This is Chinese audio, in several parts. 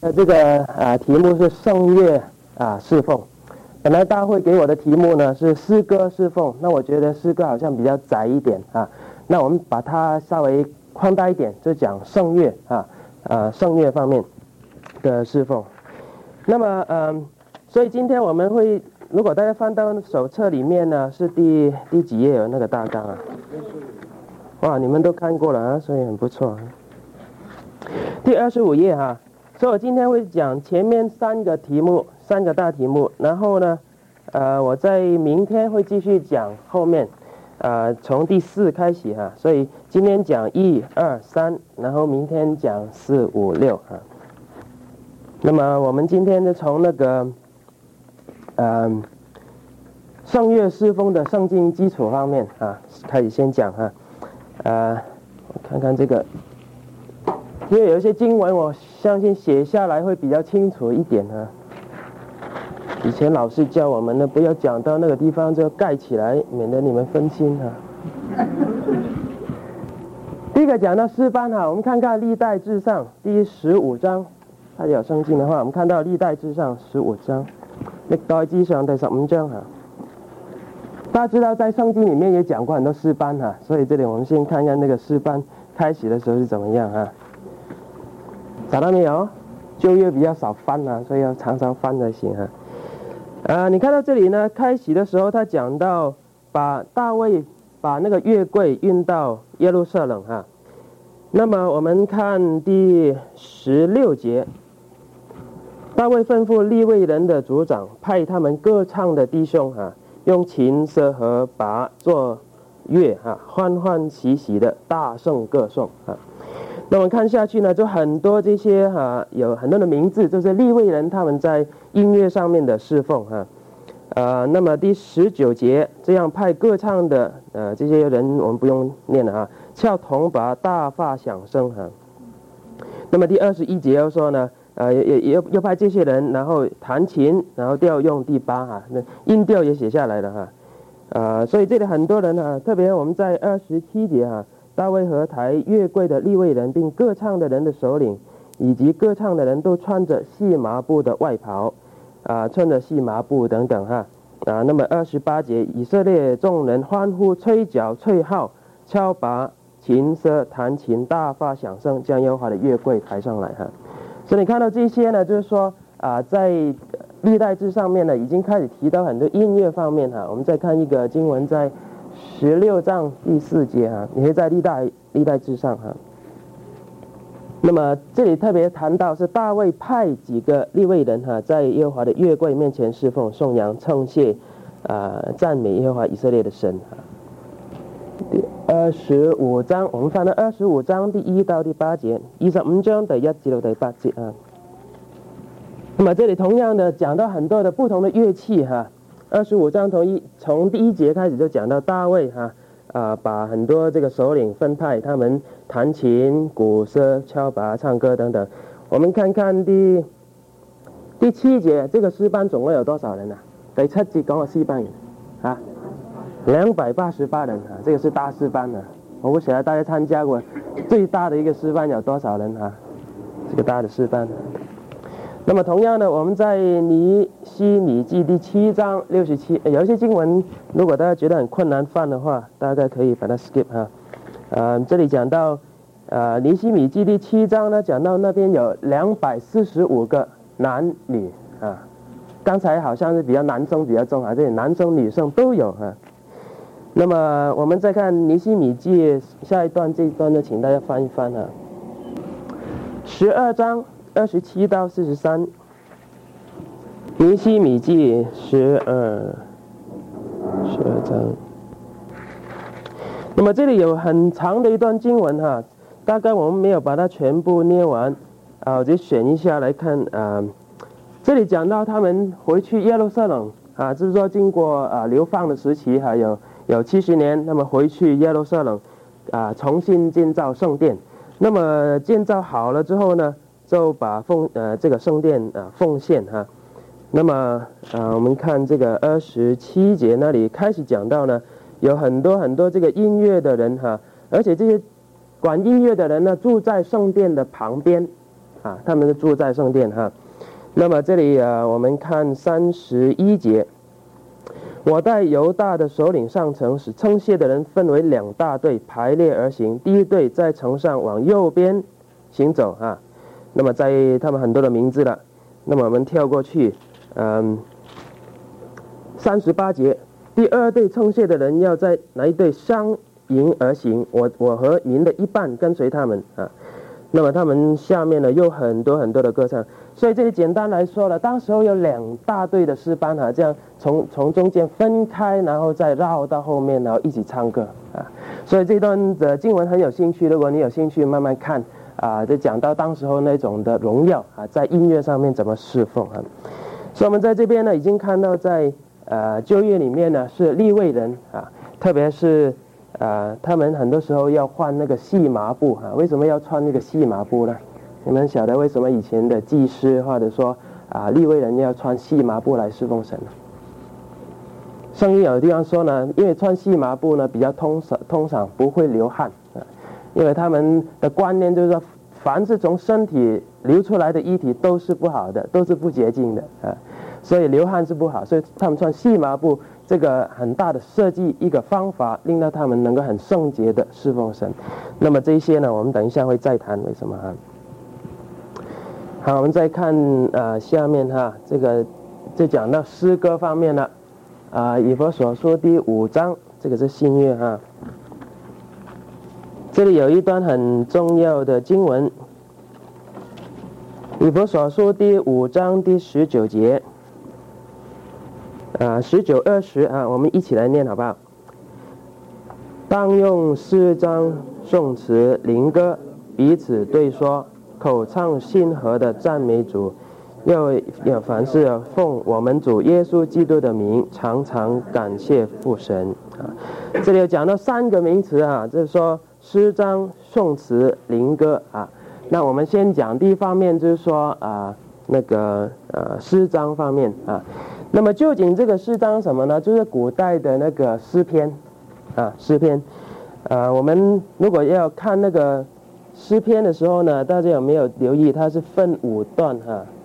这个题目是圣乐侍奉。本来大会给我的题目呢是诗歌侍奉，那我觉得诗歌好像比较窄一点那我们把它稍微宽大一点，就讲圣乐圣乐方面的侍奉。那么所以今天我们会，如果大家翻到手册里面呢，是第几页有那个大纲哇，你们都看过了所以很不错第25页所以我今天会讲前面三个大题目，然后呢，我在明天会继续讲后面，从第4开始所以今天讲1、2、3，然后明天讲4、5、6那么我们今天就从那个圣乐侍奉的圣经基础方面开始先讲我看看这个。因为有一些经文我相信写下来会比较清楚一点以前老师教我们呢，不要讲到那个地方就盖起来，免得你们分心第一个讲到诗班我们看看历代志上第15章，大家有圣经的话，我们看到历代志上15章，历代志上第15章大家知道在圣经里面也讲过很多诗班所以这里我们先看看那个诗班开始的时候是怎么样找到没有？旧约比较少翻所以要常常翻才行你看到这里呢，开始的时候他讲到大卫把那个约柜运到耶路撒冷那么我们看第16节，大卫吩咐利未人的族长派他们歌唱的弟兄用琴瑟和拔作乐欢欢喜喜的大声歌颂那我们看下去呢，就很多这些有很多的名字，就是利未人他们在音乐上面的侍奉那么第19节，这样派歌唱的这些人我们不用念了敲铜拔大发响声那么第21节又说呢又派这些人，然后弹琴，然后调用第8那音调也写下来了所以这里很多人特别我们在27节大卫和抬乐柜的利未人，并歌唱的人的首领，以及歌唱的人都穿着细麻布的外袍穿着细麻布等等那么28节，以色列众人欢呼吹角吹号敲拔琴瑟弹琴大发响声，将耶和华的乐柜抬上来所以你看到这些呢，就是说在历代志上面呢已经开始提到很多音乐方面我们再看一个经文，在16章第4节你会在历代志上那么这里特别谈到是大卫派几个利未人在耶和华的约柜面前侍奉颂扬称谢赞美耶和华以色列的神第25章，我们翻到25章第1到第8节，25章第1至到第8节那么这里同样的讲到很多的不同的乐器25章从第1节开始就讲到大卫把很多这个首领分派他们弹琴鼓瑟敲拔唱歌等等。我们看看第7节，这个诗班总共有多少人第7节讲的诗班288人这个是大诗班我不晓得大家参加过最大的一个诗班有多少人这个大的诗班那么同样的，我们在尼希米记第7章67，有一些经文如果大家觉得很困难翻的话，大概可以把它 skip 这里讲到尼希米记第7章呢，讲到那边有245个男女刚才好像是比较男生比较重这里男生女生都有那么我们再看尼希米记下一段，这一段呢请大家翻一翻12章27到43，尼希米记12章。那么这里有很长的一段经文大概我们没有把它全部念完我就选一下来看这里讲到他们回去耶路撒冷就是说经过流放的时期有70年，那么回去耶路撒冷重新建造圣殿。那么建造好了之后呢，就把这个圣殿奉献那么我们看这个27节那里开始讲到呢，有很多这个音乐的人而且这些管音乐的人呢住在圣殿的旁边啊，他们是住在圣殿哈。那么这里我们看31节，我带犹大的首领上城，使称谢的人分为2大队，排列而行。第一队在城上往右边行走啊。那么在他们很多的名字了。那么我们跳过去，38节，第2队称谢的人要在哪一队相迎而行，我和民的一半跟随他们啊。那么他们下面呢有很多很多的歌唱，所以这里简单来说了，当时候有2大队的诗班这样从中间分开，然后再绕到后面，然后一起唱歌啊。所以这段的经文很有兴趣，如果你有兴趣慢慢看啊，就讲到当时候那种的荣耀啊，在音乐上面怎么侍奉啊。所以我们在这边呢已经看到在旧约里面呢是利未人啊，特别是他们很多时候要换那个细麻布啊。为什么要穿那个细麻布呢？你们晓得为什么以前的祭司或者说利未人要穿细麻布来侍奉神呢？圣经有的地方说呢，因为穿细麻布呢比较通常不会流汗啊，因为他们的观念就是说，凡是从身体流出来的液体都是不好的，都是不洁净的啊，所以流汗是不好，所以他们穿细麻布。这个很大的设计一个方法，令到他们能够很圣洁的侍奉神。那么这些呢，我们等一下会再谈为什么哈。好，我们再看下面哈，就讲到诗歌方面了以弗所书第5章，这个是新约哈。这里有一段很重要的经文，以弗所书第5章第19节。19、20我们一起来念好不好？当用诗章、颂词、灵歌彼此对说，口唱心和的赞美主，要凡事奉我们主耶稣基督的名，常常感谢父神这里有讲到3个名词就是说诗章、颂词、灵歌那我们先讲第一方面，就是说诗章方面那么究竟这个诗章什么呢？就是古代的那个诗篇诗篇我们如果要看那个诗篇的时候呢，大家有没有留意它是分5段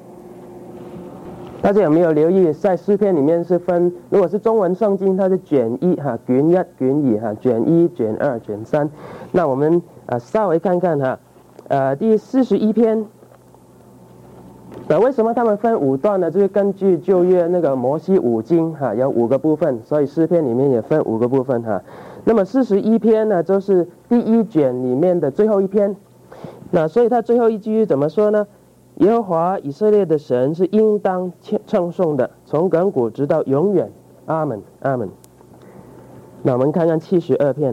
大家有没有留意在诗篇里面是分，如果是中文圣经它是卷1卷1卷2卷1卷2卷3。那我们稍微看看第41篇为什么他们分5段呢？就是根据旧约那个摩西5经有5个部分，所以诗篇里面也分5个部分那么41篇呢，就是第1卷里面的最后一篇。那所以他最后一句怎么说呢？耶和华以色列的神是应当称颂的，从亘古直到永远。阿们，阿们。那我们看看72篇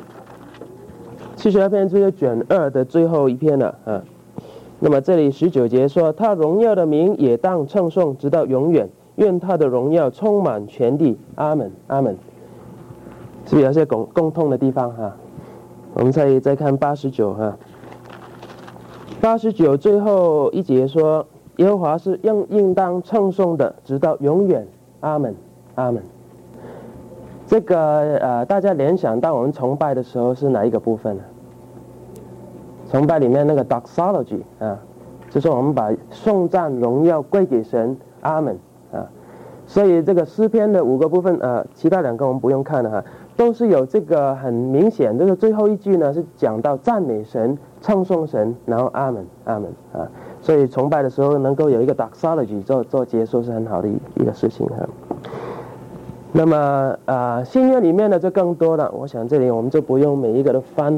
72篇就是卷2的最后一篇了那么这里19节说，他荣耀的名也当称颂直到永远，愿他的荣耀充满全地。阿们，阿们。是不是有些共通的地方我们再看8989最后一节说，耶和华是应当称颂的直到永远。阿们，阿们。这个大家联想到我们崇拜的时候是哪一个部分呢？崇拜里面那个 doxology 就是我们把颂赞荣耀归给神。阿们所以这个诗篇的5个部分其他2个我们不用看了都是有这个很明显，这个最后一句呢是讲到赞美神、称颂神，然后阿们，阿们所以崇拜的时候能够有一个 doxology 做结束是很好的一个事情那么新约里面呢就更多了，我想这里我们就不用每一个都翻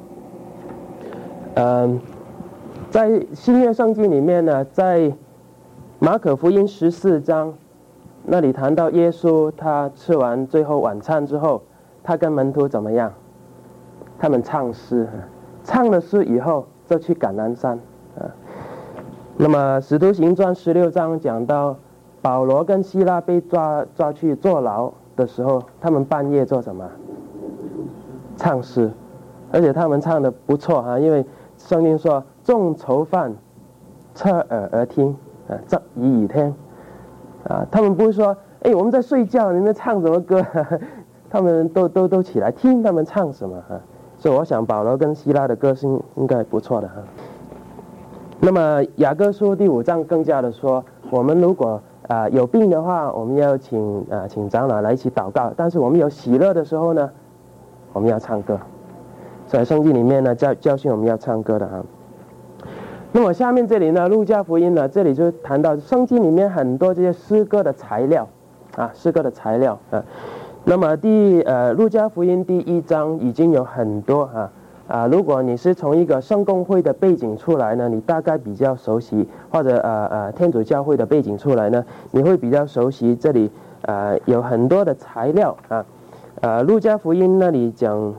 在新约圣经里面呢，在马可福音14章那里谈到耶稣他吃完最后晚餐之后，他跟门徒怎么样？他们唱诗，唱了诗以后就去橄榄山那么使徒行传16章讲到保罗跟希拉被抓去坐牢的时候，他们半夜做什么？唱诗，而且他们唱得不错因为圣经说众囚犯侧耳而听侧耳以听他们不是说我们在睡觉，你们唱什么歌他们都起来听他们唱什么所以我想保罗跟希拉的歌声应该不错的那么雅各书第5章更加的说，我们如果有病的话，我们要请长老来一起祷告；但是我们有喜乐的时候呢，我们要唱歌。所以圣经里面呢教训我们要唱歌的啊。那么下面这里呢，路加福音呢，这里就谈到圣经里面很多这些诗歌的材料啊，诗歌的材料啊。那么路加福音第1章已经有很多如果你是从一个圣公会的背景出来呢，你大概比较熟悉，或者天主教会的背景出来呢，你会比较熟悉这里有很多的材料路加福音那里讲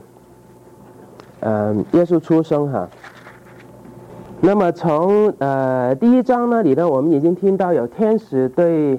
耶稣出生那么从第1章那里呢，我们已经听到有天使对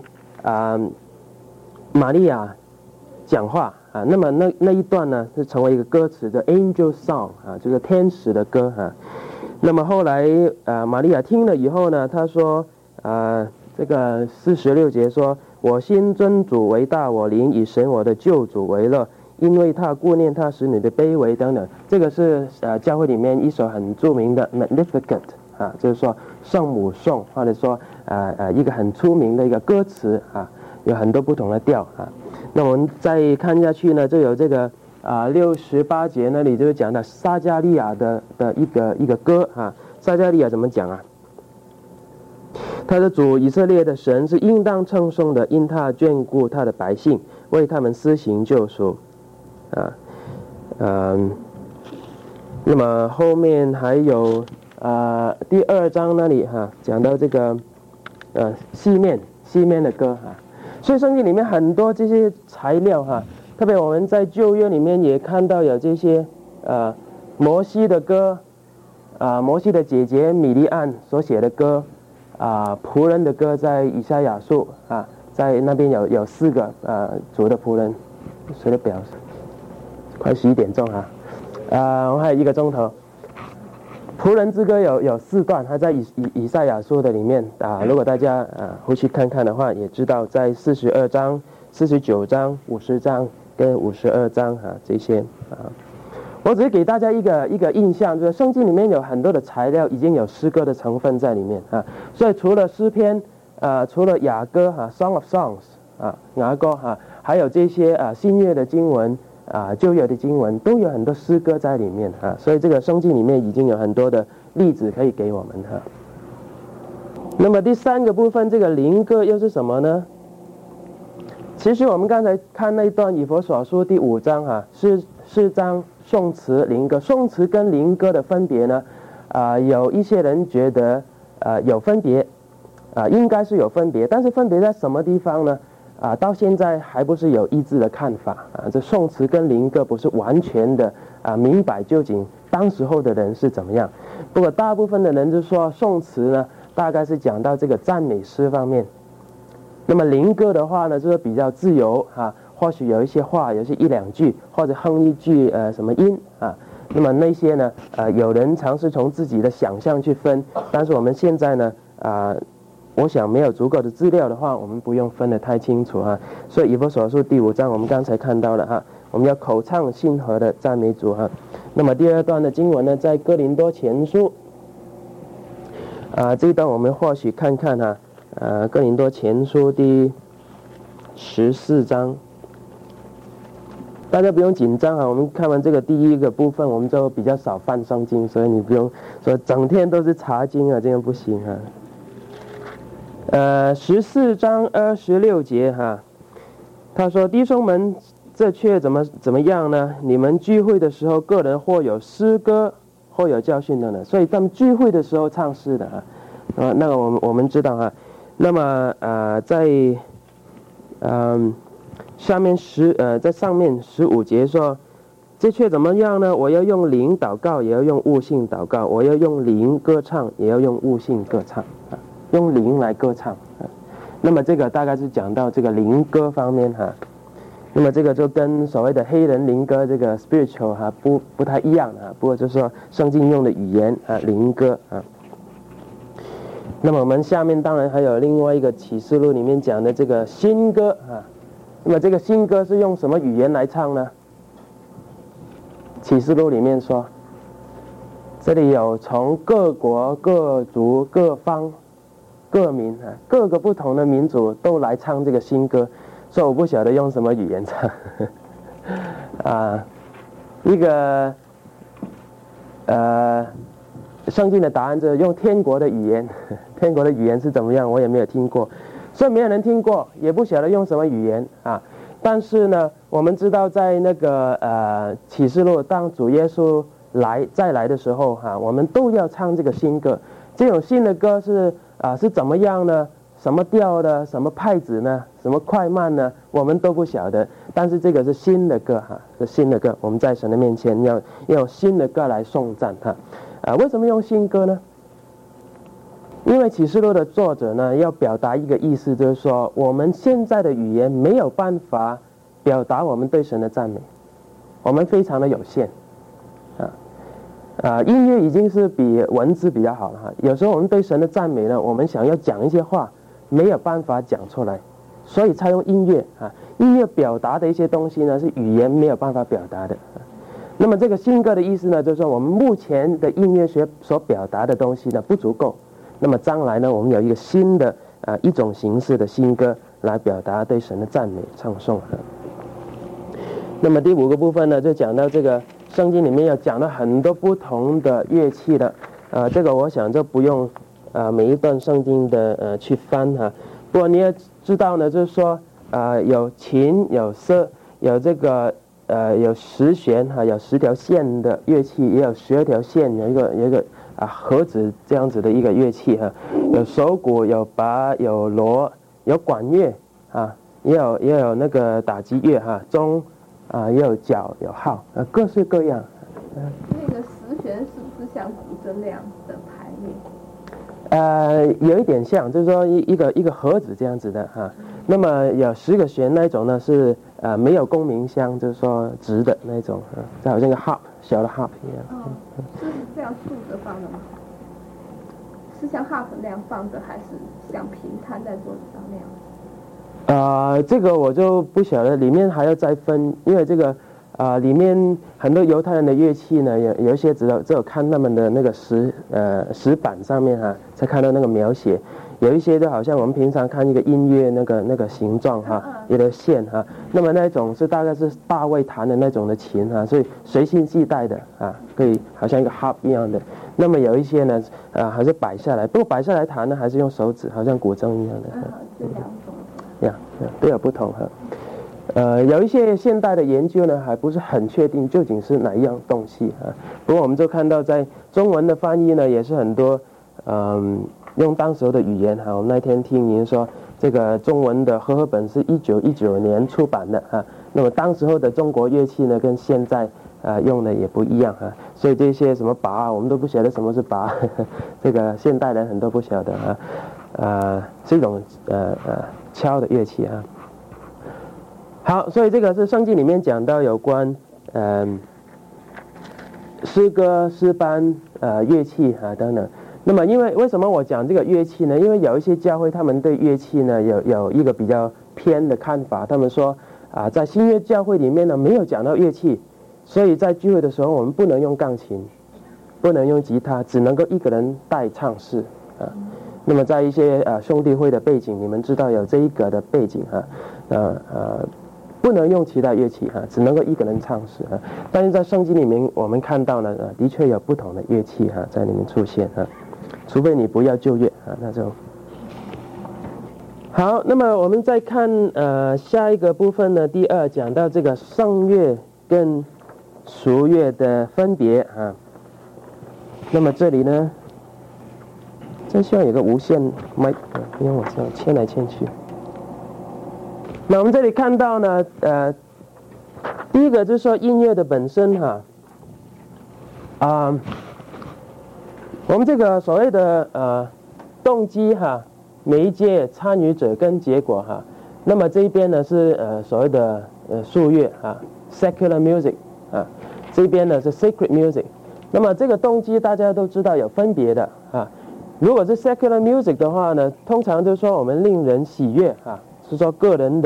玛利亚讲话那么那一段呢是成为一个歌词的 Angel Song 就是天使的歌那么后来玛利亚听了以后呢，她说这个46节说，我心尊主为大，我灵以神我的救主为乐，因为他顾念他使女的卑微等等。这个是教会里面一首很著名的 Magnificat 就是说圣母颂，或者说一个很出名的一个歌词有很多不同的调那我们再看下去呢，就有这个68节那里就是讲到撒加利亚的一个歌撒加利亚怎么讲他的主以色列的神是应当称颂的，因他眷顾他的百姓，为他们施行救赎那么后面还有第2章那里讲到这个西面的歌所以圣经里面很多这些材料特别我们在旧约里面也看到有这些摩西的歌摩西的姐姐米利暗所写的歌仆人的歌，在以赛亚书在那边有4个主的仆人，谁的表示快11点钟我还有1个钟头。仆人之歌有4段，它在以赛亚书的里面如果大家回去看看的话，也知道在42章、49章、50章跟52章这些我只是给大家一个印象，就是圣经里面有很多的材料已经有诗歌的成分在里面所以除了诗篇除了雅歌Song of Songs 雅歌还有这些新约的经文旧约的经文都有很多诗歌在里面所以这个圣经里面已经有很多的例子可以给我们那么第3个部分，这个灵歌又是什么呢？其实我们刚才看那段以弗所书第5章是章颂词灵歌。颂词跟灵歌的分别呢有一些人觉得有分别应该是有分别，但是分别在什么地方呢？到现在还不是有一致的看法这颂词跟灵歌不是完全的明白究竟当时候的人是怎么样。不过大部分的人就说颂词呢大概是讲到这个赞美诗方面，那么灵歌的话呢就是比较自由或许有一些话，有些1、2句，或者哼一句什么音那么那些呢有人尝试从自己的想象去分，但是我们现在呢我想没有足够的资料的话，我们不用分得太清楚所以以弗所书第5章我们刚才看到了我们要口唱心和的赞美主那么第2段的经文呢，在哥林多前书这一段我们或许看看哥林多前书第14章，大家不用紧张我们看完这个第1个部分，我们就比较少翻圣经，所以你不用说整天都是查经这样不行14章26节他说弟兄们，这却怎么样呢？你们聚会的时候，个人或有诗歌，或有教训的呢。所以他们聚会的时候唱诗的那个我们知道那么在下面在上面15节说，这却怎么样呢？我要用灵祷告，也要用悟性祷告；我要用灵歌唱，也要用悟性歌唱用灵来歌唱那么这个大概是讲到这个灵歌方面那么这个就跟所谓的黑人灵歌这个 spiritual 不太一样不过就是说圣经用的语言灵歌那么我们下面当然还有另外一个启示录里面讲的这个新歌那么这个新歌是用什么语言来唱呢？启示录里面说这里有从各国、各族、各方、各民啊，各个不同的民族都来唱这个新歌，所以我不晓得用什么语言唱一个圣经的答案就是用天国的语言，天国的语言是怎么样，我也没有听过，所以没有人听过，也不晓得用什么语言啊。但是呢，我们知道在那个启示录，当主耶稣再来的时候我们都要唱这个新歌。这种新的歌是怎么样呢？什么调的？什么拍子呢？什么快慢呢？我们都不晓得。但是这个是新的歌是新的歌。我们在神的面前要用新的歌来颂赞他。为什么用新歌呢？因为启示录的作者呢，要表达一个意思，就是说我们现在的语言没有办法表达我们对神的赞美，我们非常的有限音乐已经是比文字比较好了有时候我们对神的赞美呢，我们想要讲一些话没有办法讲出来，所以才用音乐音乐表达的一些东西呢，是语言没有办法表达的那么这个新歌的意思呢，就是说我们目前的音乐学所表达的东西呢不足够，那么将来呢，我们有一个新的一种形式的新歌来表达对神的赞美唱颂那么第5个部分呢，就讲到这个圣经里面要讲到很多不同的乐器的这个我想就不用每一段圣经的去翻不过你要知道呢，就是说有琴有瑟有这个有10弦有10条线的乐器，也有12条线，有一个盒子这样子的一个乐器有手鼓有拔有锣有管乐也有那个打击乐钟也有角有号各式各样那个10弦是不是像古筝那样的排列？ 有一点像，就是说一个盒子这样子的那么有10个弦那种呢是没有共鸣箱，就是说直的那种就好像个 harp 小的 harp 一样是这样竖着放的吗？是像 harp 那样放着，还是像平摊在桌子上那样？ 这个我就不晓得，里面还要再分，因为这个里面很多犹太人的乐器呢，有一些只有看他们的那个石板上面才看到那个描写，有一些就好像我们平常看一个音乐那个形状有的线那么那种是大概是大卫弹的那种的琴所以随身携带的可以好像一个 harp 一样的。那么有一些呢还是摆下来，不过摆下来弹呢还是用手指，好像古筝一样的这2种都有不同有一些现代的研究呢还不是很确定究竟是哪一样东西不过我们就看到在中文的翻译呢也是很多用当时候的语言我们那天听您说这个中文的和合本是1919年出版的那么当时候的中国乐器呢跟现在用的也不一样所以这些什么拔我们都不晓得什么是拔这个现代人很多不晓得是一种敲的乐器好，所以这个是圣经里面讲到有关诗歌诗班乐器等等。那么为什么我讲这个乐器呢？因为有一些教会他们对乐器呢有一个比较偏的看法，他们说在新约教会里面呢没有讲到乐器，所以在聚会的时候我们不能用钢琴，不能用吉他，只能够一个人带唱诗那么在一些兄弟会的背景，你们知道有这一个的背景不能用其他乐器只能够一个人唱诗但是在圣经里面我们看到呢的确有不同的乐器在里面出现除非你不要旧乐那就好。那么我们再看下一个部分呢，第2讲到这个圣乐跟俗乐的分别那么这里呢真希望有个无线麦因为我这样牵来牵去。那我们这里看到呢第一个就是说音乐的本身我们这个所谓的动机媒介参与者跟结果那么这一边呢是所谓的术乐secular music 这边呢是 sacred music。那么这个动机大家都知道有分别的如果是 secular music 的话呢，通常就是说我们令人喜悦是说个人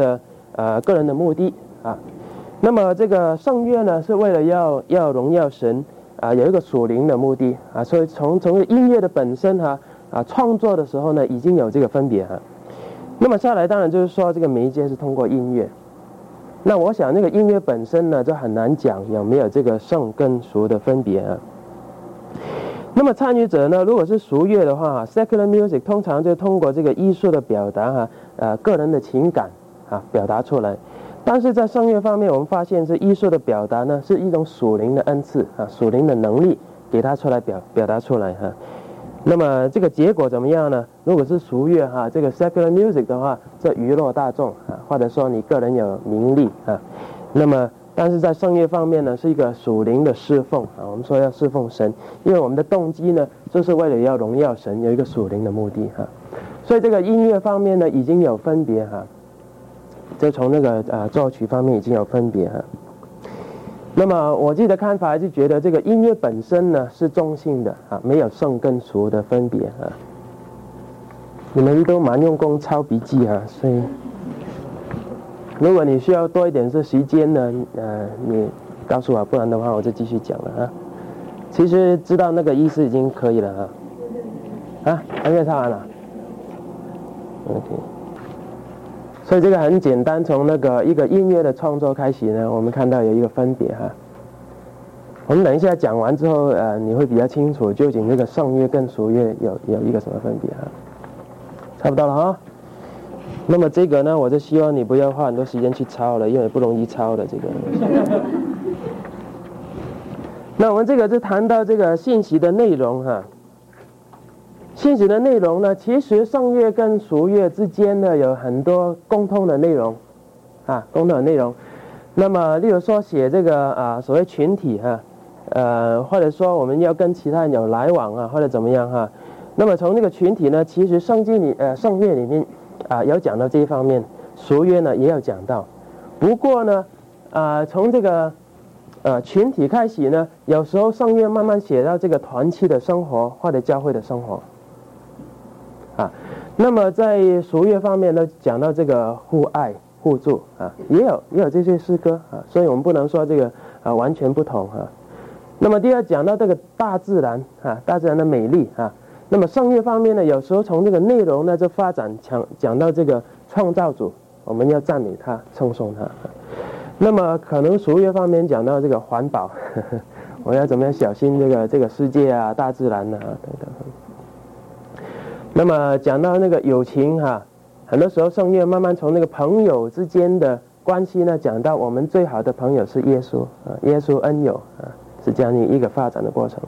的目的那么这个圣乐呢是为了要荣耀神有一个属灵的目的啊，所以从音乐的本身创作的时候呢，已经有这个分别那么下来当然就是说这个媒介是通过音乐。那我想那个音乐本身呢，就很难讲有没有这个圣跟俗的分别那么参与者呢，如果是俗乐的话，secular music 通常就通过这个艺术的表达个人的情感表达出来。但是在圣乐方面，我们发现是艺术的表达呢，是一种属灵的恩赐属灵的能力给它出来表达出来那么这个结果怎么样呢？如果是俗乐这个 secular music 的话，这娱乐大众或者说你个人有名利那么但是在圣乐方面呢，是一个属灵的侍奉我们说要侍奉神，因为我们的动机呢，就是为了要荣耀神，有一个属灵的目的所以这个音乐方面呢，已经有分别就从那个作曲方面已经有分别那么我自己的看法就觉得这个音乐本身呢是中性的没有圣跟俗的分别你们都蛮用功抄笔记所以如果你需要多一点时间呢你告诉我，不然的话我就继续讲了其实知道那个意思已经可以了还没有抄完了 OK。所以这个很简单，从那个一个音乐的创作开始呢，我们看到有一个分别我们等一下讲完之后你会比较清楚究竟这个圣乐跟俗乐有一个什么分别差不多了那么这个呢，我就希望你不要花很多时间去抄了，因为不容易抄的这个那我们这个就谈到这个信息的内容信息的内容呢，其实圣乐跟俗乐之间呢有很多共通的内容共通的内容。那么例如说写这个所谓群体或者说我们要跟其他人有来往或者怎么样那么从这个群体呢，其实圣乐里面有讲到这一方面，俗乐呢也有讲到。不过呢从这个群体开始呢，有时候圣乐慢慢写到这个团契的生活或者教会的生活那么在俗乐方面呢，讲到这个互爱互助也有这些诗歌所以我们不能说这个完全不同那么第二讲到这个大自然大自然的美丽那么圣乐方面呢，有时候从这个内容呢就发展讲到这个创造主，我们要赞美他称颂他那么可能俗乐方面讲到这个环保我要怎么样小心这个世界大自然等等那么讲到那个友情很多时候圣乐慢慢从那个朋友之间的关系呢，讲到我们最好的朋友是耶稣耶稣恩友是这样一个发展的过程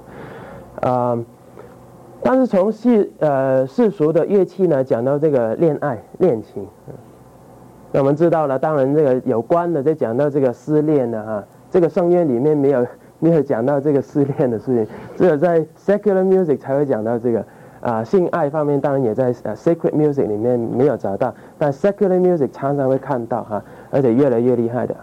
但是从世俗的乐器呢，讲到这个恋爱恋情那我们知道了，当然这个有关的在讲到这个失恋这个圣乐里面没有讲到这个失恋的事情，只有在 secular music 才会讲到这个性爱方面当然也在sacred music 里面没有找到，但 secular music 常常会看到而且越来越厉害的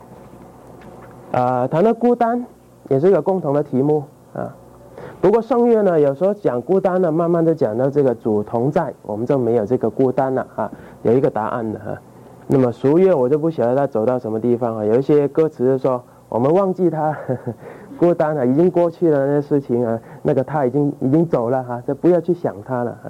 谈到孤单也是一个共同的题目不过圣乐呢，有时候讲孤单呢，慢慢的讲到这个主同在，我们就没有这个孤单了有一个答案的那么俗乐我就不晓得他走到什么地方有一些歌词就说我们忘记他孤单已经过去了那些事情那个他已经走了就不要去想他了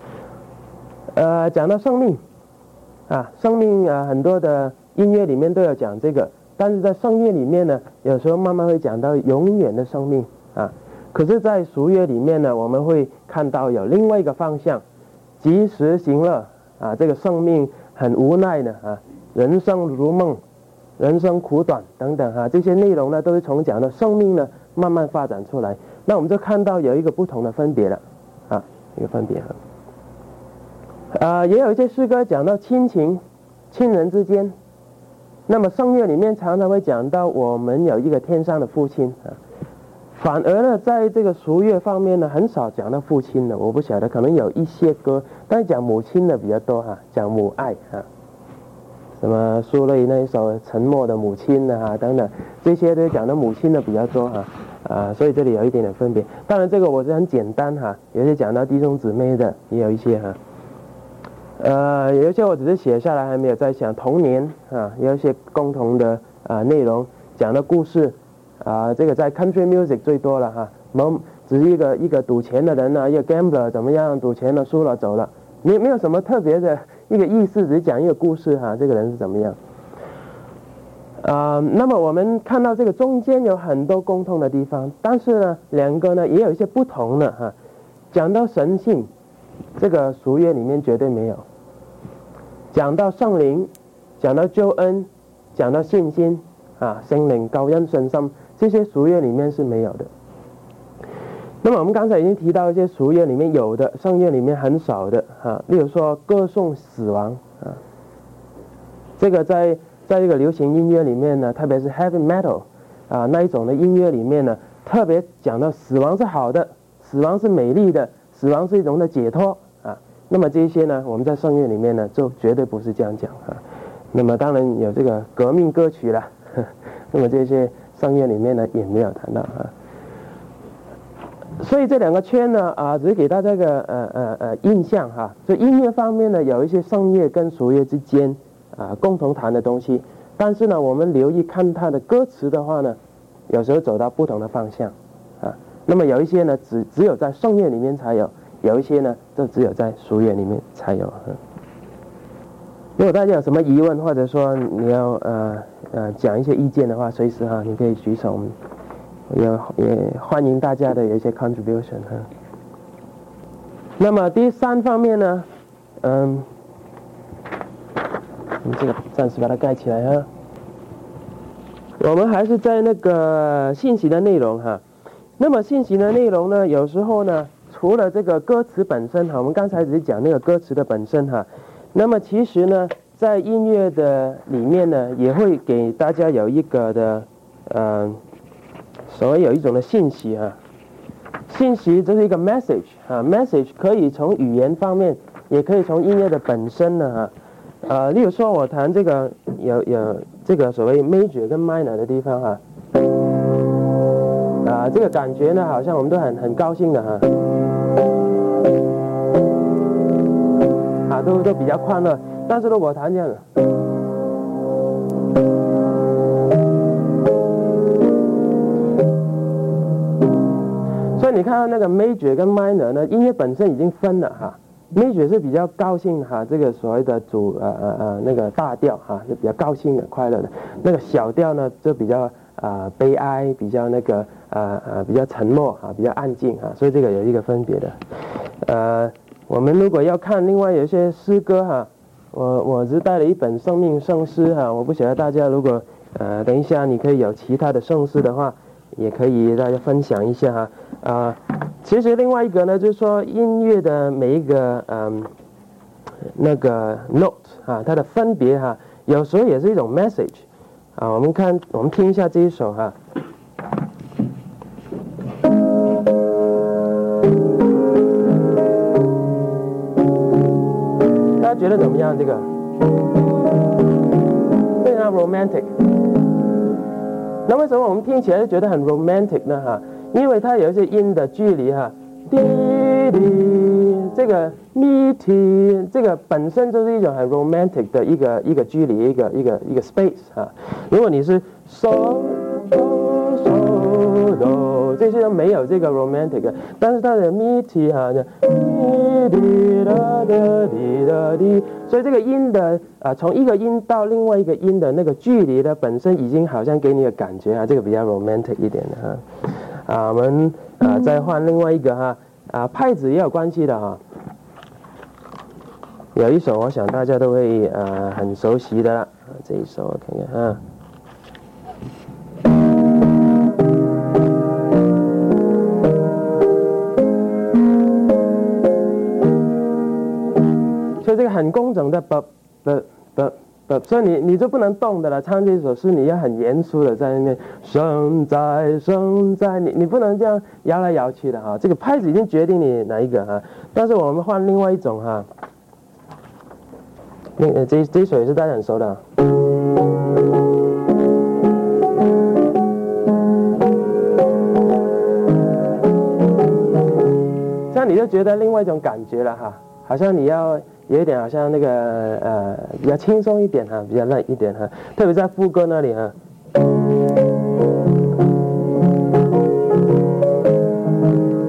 讲到生命生命很多的音乐里面都有讲这个，但是在圣乐里面呢，有时候慢慢会讲到永远的生命可是在俗乐里面呢，我们会看到有另外一个方向，及时行乐这个生命很无奈的人生如梦，人生苦短等等这些内容呢，都是从讲的生命呢慢慢发展出来。那我们就看到有一个不同的分别了一个分别也有一些诗歌讲到亲情亲人之间，那么圣乐里面常常会讲到我们有一个天上的父亲反而呢在这个俗乐方面呢很少讲到父亲的，我不晓得可能有一些歌，但是讲母亲的比较多讲母爱什么苏芮那一首沉默的母亲等等，这些都讲到母亲的比较多所以这里有一点点分别。当然这个我是很简单有些讲到弟兄姊妹的也有一些有一些我只是写下来还没有在想童年也有一些共同的内容，讲的故事这个在 country music 最多了哈，只是一个赌钱的人呢，一个 gambler 怎么样赌钱了输了走了，没有什么特别的一个意思，只是讲一个故事哈，这个人是怎么样。那么我们看到这个中间有很多共通的地方，但是呢，两个呢也有一些不同的哈。讲到神性，这个俗约里面绝对没有；讲到圣灵，讲到救恩，讲到信心圣灵、高恩、信心，这些俗约里面是没有的。那么我们刚才已经提到一些俗约里面有的，圣约里面很少的例如说歌颂死亡这个在这个流行音乐里面呢，特别是 heavy metal 那一种的音乐里面呢，特别讲到死亡是好的，死亡是美丽的，死亡是一种的解脱那么这些呢，我们在圣乐里面呢，就绝对不是这样讲那么当然有这个革命歌曲了，那么这些圣乐里面呢也没有谈到所以这两个圈呢只是给大家一个印象所以音乐方面呢，有一些圣乐跟俗乐之间共同谈的东西，但是呢，我们留意看它的歌词的话呢，有时候走到不同的方向那么有一些呢只有在圣乐里面才有，有一些呢就只有在俗乐里面才有如果大家有什么疑问，或者说你要讲一些意见的话，随时你可以举手，也欢迎大家的有一些 contribution 那么第三方面呢，我们这个暂时把它盖起来我们还是在那个信息的内容那么信息的内容呢，有时候呢，除了这个歌词本身我们刚才只是讲那个歌词的本身那么其实呢，在音乐的里面呢，也会给大家有一个的所谓有一种的信息信息就是一个 message 可以从语言方面，也可以从音乐的本身呢例如说我弹这个有这个所谓 major 跟 minor 的地方这个感觉呢，好像我们都很高兴的都比较快乐。但是如果弹这样所以你看到那个 major 跟 minor 呢，音乐本身已经分了major 是比较高兴这个所谓的那个大调是比较高兴的快乐的，那个小调呢就比较悲哀，比较那个比较沉默比较安静所以这个有一个分别的我们如果要看另外有一些诗歌我只带了一本生命圣诗我不晓得大家如果等一下你可以有其他的圣诗的话，也可以大家分享一下其实另外一个呢，就是说音乐的每一个那个 note 它的分别有时候也是一种 message我们听一下这一首大家觉得怎么样？这个非常 romantic。那为什么我们听起来就觉得很 romantic 呢？因为它有一些音的距离滴滴，这个 mi 这个本身就是一种很 romantic 的一个距离，一个 space 如果你是 so do 这些都没有这个 romantic 的，但是它的 mi 所以这个音的从一个音到另外一个音的那个距离的本身已经好像给你的感觉这个比较 romantic 一点的我们再换另外一个拍子也有关系的有一首我想大家都会很熟悉的这一首我看看所以这个很工整的所以你就不能动的了，唱这首诗你要很严肃的在那边生在你不能这样摇来摇去的这个拍子已经决定你哪一个但是我们换另外一种这一首也是大家很熟的这样你就觉得另外一种感觉了好像你要有一点好像那个比较轻松一点比较累一点特别在副歌那里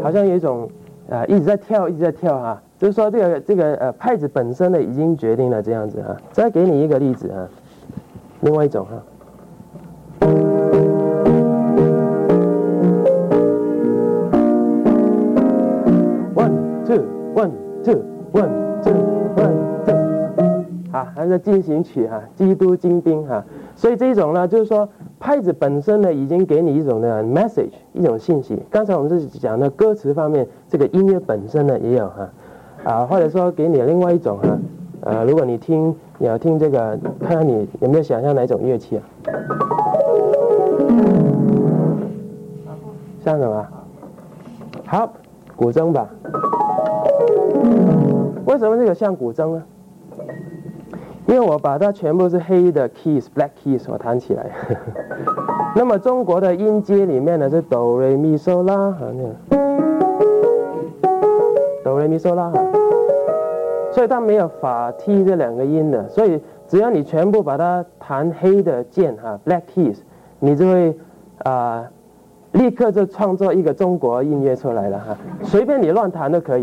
好像有一种一直在跳哈，就是说这个拍子本身呢已经决定了这样子哈。再给你一个例子哈，另外一种哈。1 2 1 2 1 2 1 2， 好，它是进行曲哈，基督精兵哈。所以这种呢，就是说拍子本身呢已经给你一种的 message， 一种信息。刚才我们是讲的歌词方面，这个音乐本身呢也有哈，或者说给你另外一种哈，如果你要听这个，看看你有没有想象哪一种乐器啊？像什么？好，古筝吧。为什么这个像古筝呢？因为我把它全部是黑的 keys，black keys 我弹起来。那么中国的音阶里面呢是哆来咪嗦拉，哆来咪嗦拉，所以它没有法 T 这两个音的，所以只要你全部把它弹黑的键black keys， 你就会立刻就创作一个中国音乐出来了哈，随便你乱弹都可以。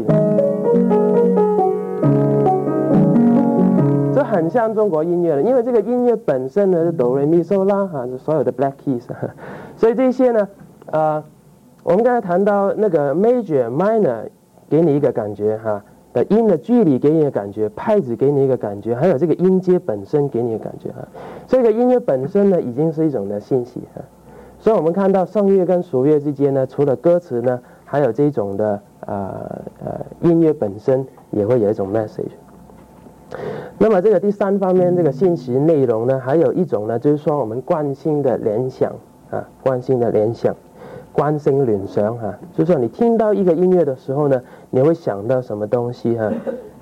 这很像中国音乐了，因为这个音乐本身呢是哆来咪嗦拉哈，是所有的 black keys， 所以这些呢，我们刚才谈到那个 major、minor 给你一个感觉哈，的音的距离给你一个感觉，拍子给你一个感觉，还有这个音阶本身给你一个感觉哈，这个音乐本身呢已经是一种的信息哈，所以我们看到圣乐跟俗乐之间呢，除了歌词呢，还有这种的音乐本身也会有一种 message。那么这个第三方面，这个信息内容呢，还有一种呢，就是说我们惯性的联想惯性的联想，惯性联想就是说你听到一个音乐的时候呢，你会想到什么东西哈？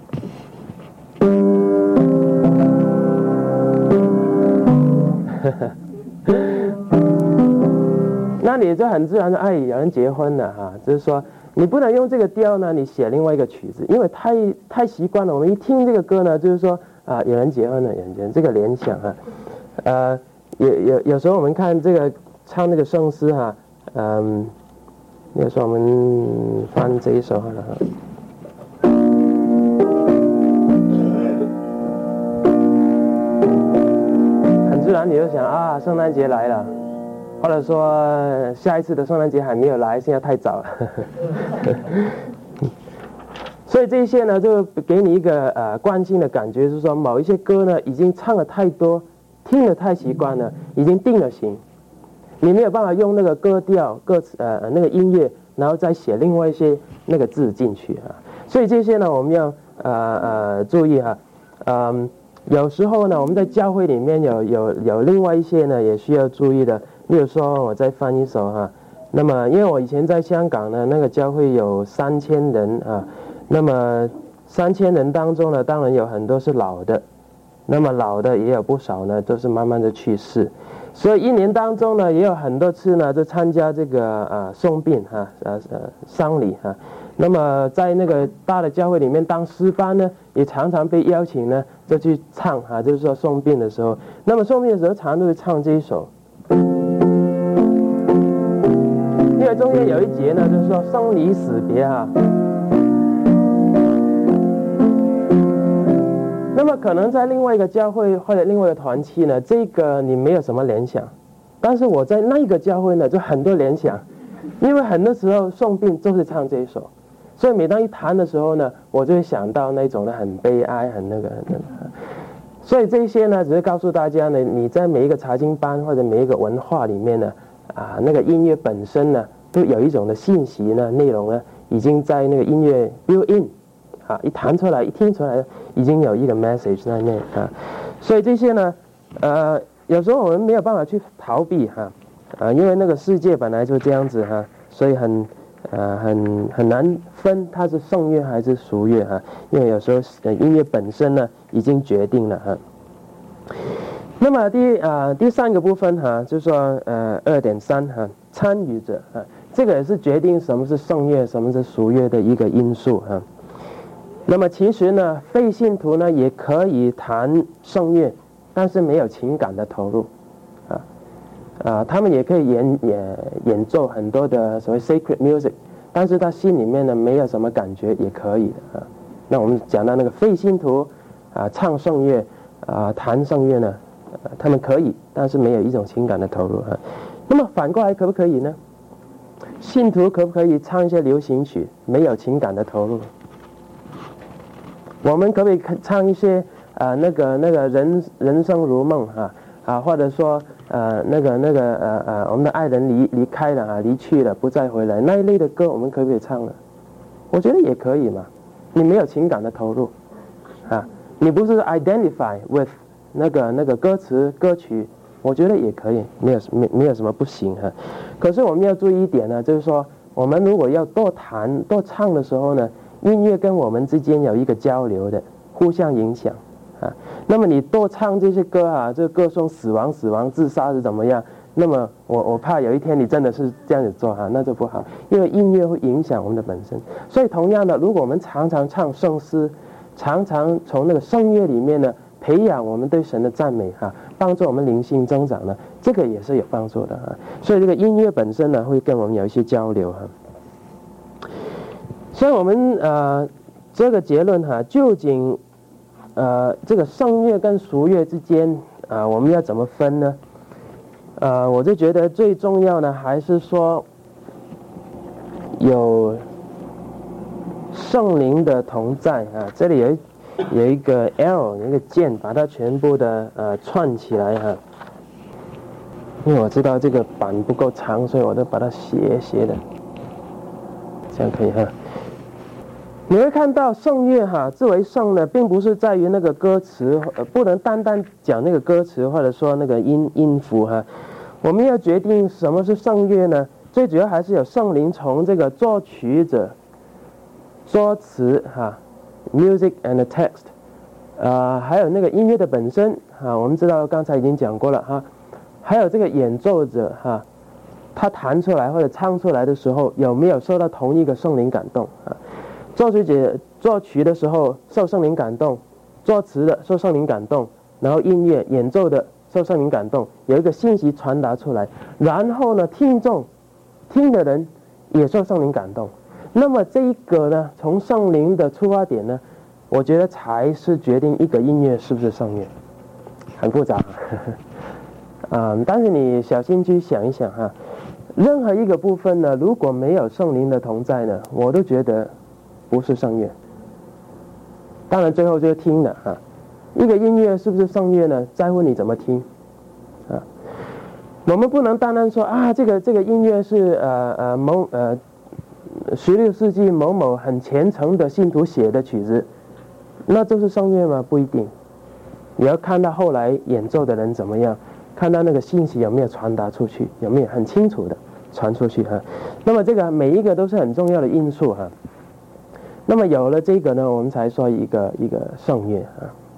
那你就很自然的有人结婚了哈，就是说。你不能用这个调呢，你写另外一个曲子，因为太习惯了。我们一听这个歌呢，就是说有人结婚了，有人结婚，这个联想有时候我们看这个唱那个圣诗哈，有时候我们翻这一首好了哈。很自然你就想圣诞节来了。或者说下一次的圣诞节还没有来，现在太早了。所以这些呢，就给你一个惯性的感觉，就是说某一些歌呢，已经唱了太多，听得太习惯了，已经定了型，你没有办法用那个歌调、歌词那个音乐，然后再写另外一些那个字进去所以这些呢，我们要注意有时候呢，我们在教会里面有另外一些呢，也需要注意的。例如说，我再翻一首那么因为我以前在香港呢，那个教会有3000人那么3000人当中呢，当然有很多是老的，那么老的也有不少呢，都是慢慢的去世，所以一年当中呢，也有很多次呢，就参加这个送殡丧礼那么在那个大的教会里面当诗班呢，也常常被邀请呢，就去唱就是说送殡的时候，那么送殡的时候常常都会唱这一首。因为中间有一节呢，就是说生离死别那么可能在另外一个教会或者另外一个团契呢，这个你没有什么联想，但是我在那个教会呢，就很多联想，因为很多时候送殡就是唱这一首，所以每当一弹的时候呢，我就会想到那种的很悲哀，很那个。所以这些呢，只是告诉大家呢，你在每一个查经班或者每一个文化里面呢，那个音乐本身呢，都有一种的信息呢，内容呢，已经在那个音乐 built in，一弹出来，一听出来，已经有一个 message 在内所以这些呢，有时候我们没有办法去逃避因为那个世界本来就这样子所以很难分它是圣乐还是俗乐因为有时候音乐本身呢已经决定了那么第三个部分就是说2.3参与者这个也是决定什么是圣乐什么是俗乐的一个因素那么其实呢非信徒呢也可以弹圣乐，但是没有情感的投入他们也可以演奏很多的所谓 sacred music， 但是他心里面呢没有什么感觉也可以的啊。那我们讲到那个非信徒啊，唱圣乐啊，弹圣乐呢，他们可以，但是没有一种情感的投入啊。那么反过来可不可以呢？信徒可不可以唱一些流行曲，没有情感的投入？我们可不可以唱一些那个人生如梦或者说我们的爱人离开了啊，离去了不再回来那一类的歌，我们可不可以唱呢？我觉得也可以嘛。你没有情感的投入啊，你不是 identify with 那个歌词歌曲，我觉得也可以，没有什么不行哈。可是我们要注意一点呢，就是说我们如果要多弹多唱的时候呢，音乐跟我们之间有一个交流的，互相影响啊。那么你多唱这些歌啊，这歌颂死亡、自杀是怎么样？那么我怕有一天你真的是这样子做那就不好，因为音乐会影响我们的本身。所以同样的，如果我们常常唱圣诗，常常从那个圣乐里面呢培养我们对神的赞美帮助我们灵性增长呢，这个也是有帮助的所以这个音乐本身呢会跟我们有一些交流所以我们这个结论究竟这个圣乐跟俗乐之间我们要怎么分呢？我就觉得最重要呢，还是说有圣灵的同在这里有一个 arrow， 有一个箭，把它全部的串起来因为我知道这个板不够长，所以我就把它斜的，这样可以你会看到圣乐之为圣呢，并不是在于那个歌词，不能单单讲那个歌词，或者说那个音符我们要决定什么是圣乐呢？最主要还是有圣灵从这个作曲者、作词music and text， 还有那个音乐的本身我们知道刚才已经讲过了还有这个演奏者他弹出来或者唱出来的时候，有没有受到同一个圣灵感动作曲者作曲的时候受圣灵感动，作词的受圣灵感动，然后音乐演奏的受圣灵感动，有一个信息传达出来，然后呢听的人也受圣灵感动。那么这一个呢，从圣灵的出发点呢，我觉得才是决定一个音乐是不是圣乐，很复杂但是你小心去想一想任何一个部分呢，如果没有圣灵的同在呢，我都觉得不是圣乐。当然最后就是听了一个音乐是不是圣乐呢，在乎你怎么听我们不能单单说这个音乐是16世纪某某很虔诚的信徒写的曲子，那就是圣乐吗？不一定。你要看到后来演奏的人怎么样，看到那个信息有没有传达出去，有没有很清楚的传出去那么这个每一个都是很重要的因素那么有了这个呢，我们才说一个圣乐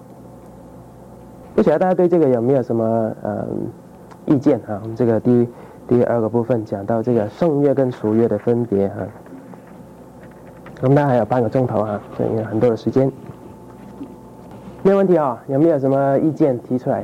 不晓得大家对这个有没有什么意见我们这个第二个部分讲到这个圣乐跟俗乐的分别我们大概还有半个钟头所以有很多的时间。没有问题有没有什么意见提出来？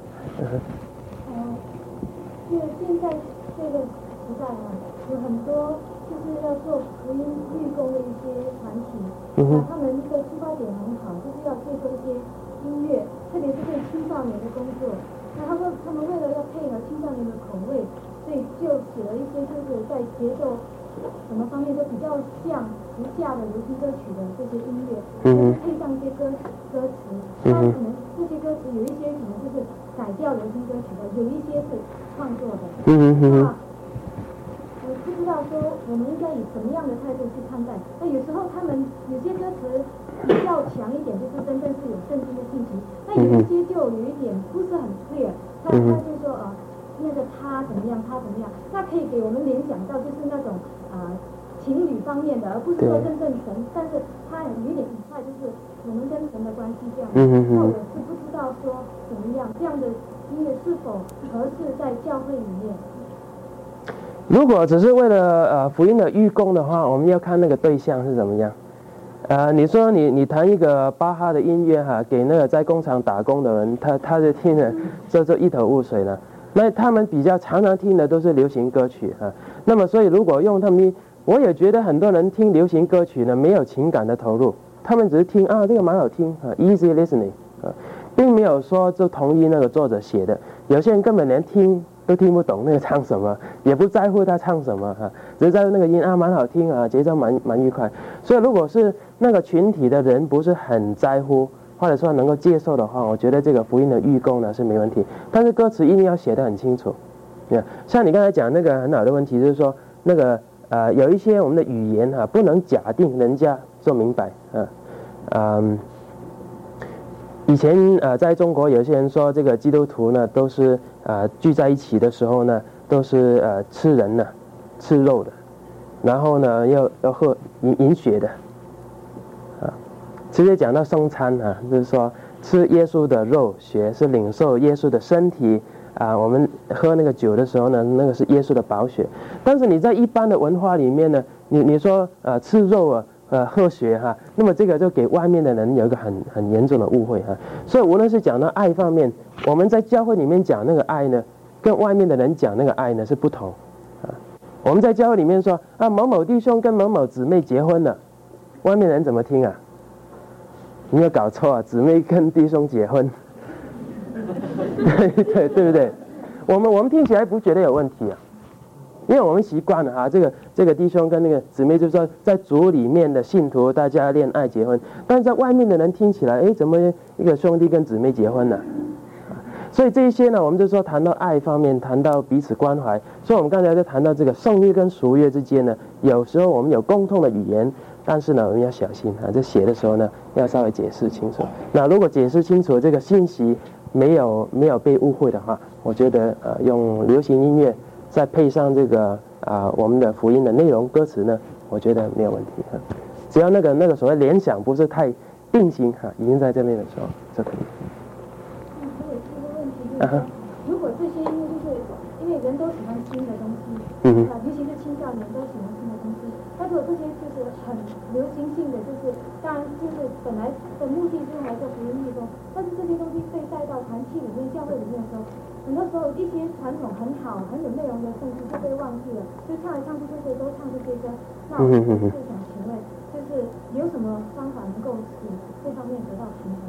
因为现在这个时代有很多就是要做福音律工的一些团体，他们的出发点很好，就是要接受一些音乐，特别是对青少年的工作。那他们为了要配合青少年的口味，所以就写了一些就是在节奏什么方面都比较像时下的流行歌曲的这些音乐，就是配上一些歌词。那可能这些歌词有一些可能就是改掉流行歌曲的，有一些是创作的。那我不知道说我们应该以什么样的态度去看待。那有时候他们有些歌词比较强一点，就是真正是有圣经的信息。那有一些就有一点不是很 clear， 他就说那个他怎么样，那可以给我们联想到就是那种情侣方面的，而不是说真正神，但是他有一点隐派，就是我们跟神的关系这样。那我是不知道说怎么样，这样的音乐是否合适在教会里面。 如果只是为了福音的预供的话，我们要看那个对象是怎么样。你说你弹一个巴哈的音乐给那个在工厂打工的人，他就听了就一头雾水了。那他们比较常听的都是流行歌曲那么所以如果用他们我也觉得很多人听流行歌曲呢没有情感的投入，他们只是听啊这个蛮好听啊 ，easy listening 啊，并没有说就同意那个作者写的。有些人根本连听都听不懂那个唱什么，也不在乎他唱什么哈，只是在乎那个音啊蛮好听啊，节奏蛮愉快。所以如果是那个群体的人不是很在乎，或者说能够接受的话，我觉得这个福音的预购呢是没问题。但是歌词一定要写得很清楚。像你刚才讲那个很好的问题，就是说那个有一些我们的语言不能假定人家就明白以前在中国有些人说这个基督徒呢都是聚在一起的时候呢都是吃人的吃肉的，然后呢要喝饮血的直接讲到圣餐就是说吃耶稣的肉血是领受耶稣的身体我们喝那个酒的时候呢，那个是耶稣的宝血。但是你在一般的文化里面呢，你说吃肉喝血那么这个就给外面的人有一个很严重的误会所以无论是讲到爱方面，我们在教会里面讲那个爱呢，跟外面的人讲那个爱呢是不同我们在教会里面说某某弟兄跟某某姊妹结婚了，外面人怎么听啊？你有搞错姊妹跟弟兄结婚对不对？我们听起来不觉得有问题因为我们习惯了这个弟兄跟那个姊妹，就是说在主里面的信徒大家恋爱结婚，但是在外面的人听起来，怎么一个兄弟跟姊妹结婚呢？所以这一些呢，我们就说谈到爱方面，谈到彼此关怀，所以我们刚才在谈到这个圣约跟俗约之间呢，有时候我们有共同的语言，但是呢我们要小心在写的时候呢要稍微解释清楚。那如果解释清楚这个信息没有被误会的话，我觉得用流行音乐再配上这个我们的福音的内容歌词呢，我觉得没有问题只要那个所谓联想不是太并行已经在这边的时候就可以。 我有一个问题就是说，如果这些音乐就是因为人都喜欢新的东西，尤其是青少年都喜欢新的东西，那如果这些就是很流行性的，就是当然就是本来的目的就是还是福音运动，但是这些东西被带到团契里面、教会里面的时候，很多时候一些传统很好、很有内容的圣诗就被忘记了，就唱来唱去就是都唱这些歌。那我就想请问，就是有什么方法能够使这方面得到平衡？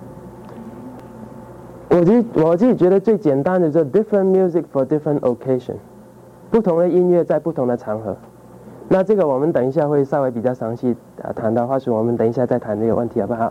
我自己觉得最简单的就是 different music for different occasion， 不同的音乐在不同的场合。那这个我们等一下会稍微比较详细谈到，或许我们等一下再谈这个问题好不好？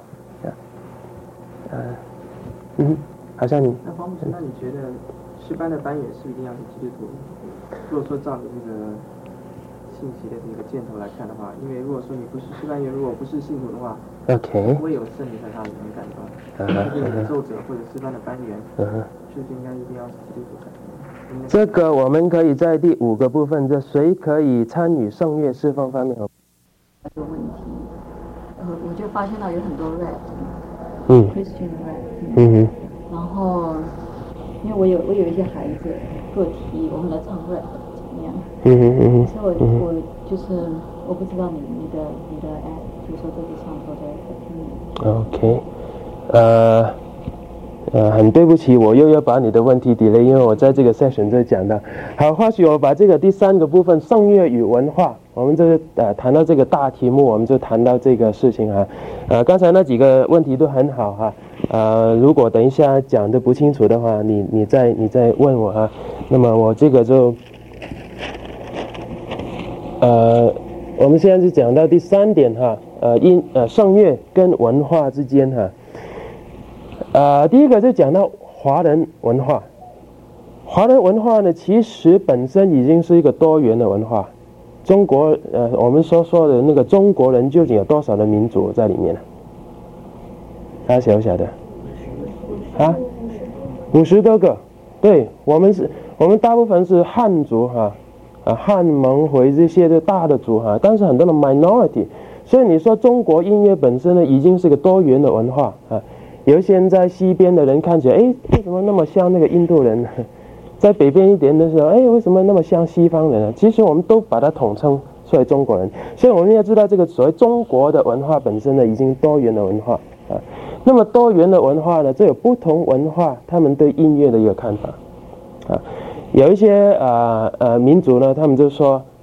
好像你。 那黄牧师，那你觉得诗班的班员是一定要是基督徒？如果说照你这个信息的这个箭头来看的话，因为如果说你不是诗班员，如果不是信徒的话 ，OK， 不会有圣灵在他里面感到。这个演奏者或者诗班的班员，是不是应该一定要是基督徒才？ 这个我们可以在第5个部分，这谁可以参与圣乐释放方面。 这个问题，我就发现到有很多 rap，Christian rap，然后因为我有一些孩子个体，我们来唱 rap 怎么样？所以我就是我不知道你的比如说这个唱歌的 opinion。OK，很对不起，我又要把你的问题 delay， 因为我在这个 session 就讲到。好，或许我把这个第3个部分圣乐与文化，我们这个谈到这个大题目，我们就谈到这个事情刚才那几个问题都很好如果等一下讲的不清楚的话，你再问我那么我这个就我们现在就讲到第3点圣乐跟文化之间第一个就讲到华人文化。华人文化呢，其实本身已经是一个多元的文化。中国我们所说的那个中国人究竟有多少的民族在里面呢？大家晓不晓得？50多个。对，我们大部分是汉族汉蒙回这些的大的族但是很多的 minority， 所以你说中国音乐本身呢，已经是个多元的文化有一些人在西边的人看起来，为什么那么像那个印度人？在北边一点的时候，为什么那么像西方人？其实我们都把它统称作为中国人。所以我们要知道，这个所谓中国的文化本身呢，已经多元的文化那么多元的文化呢，这有不同文化他们对音乐的一个看法有一些民族呢，他们就说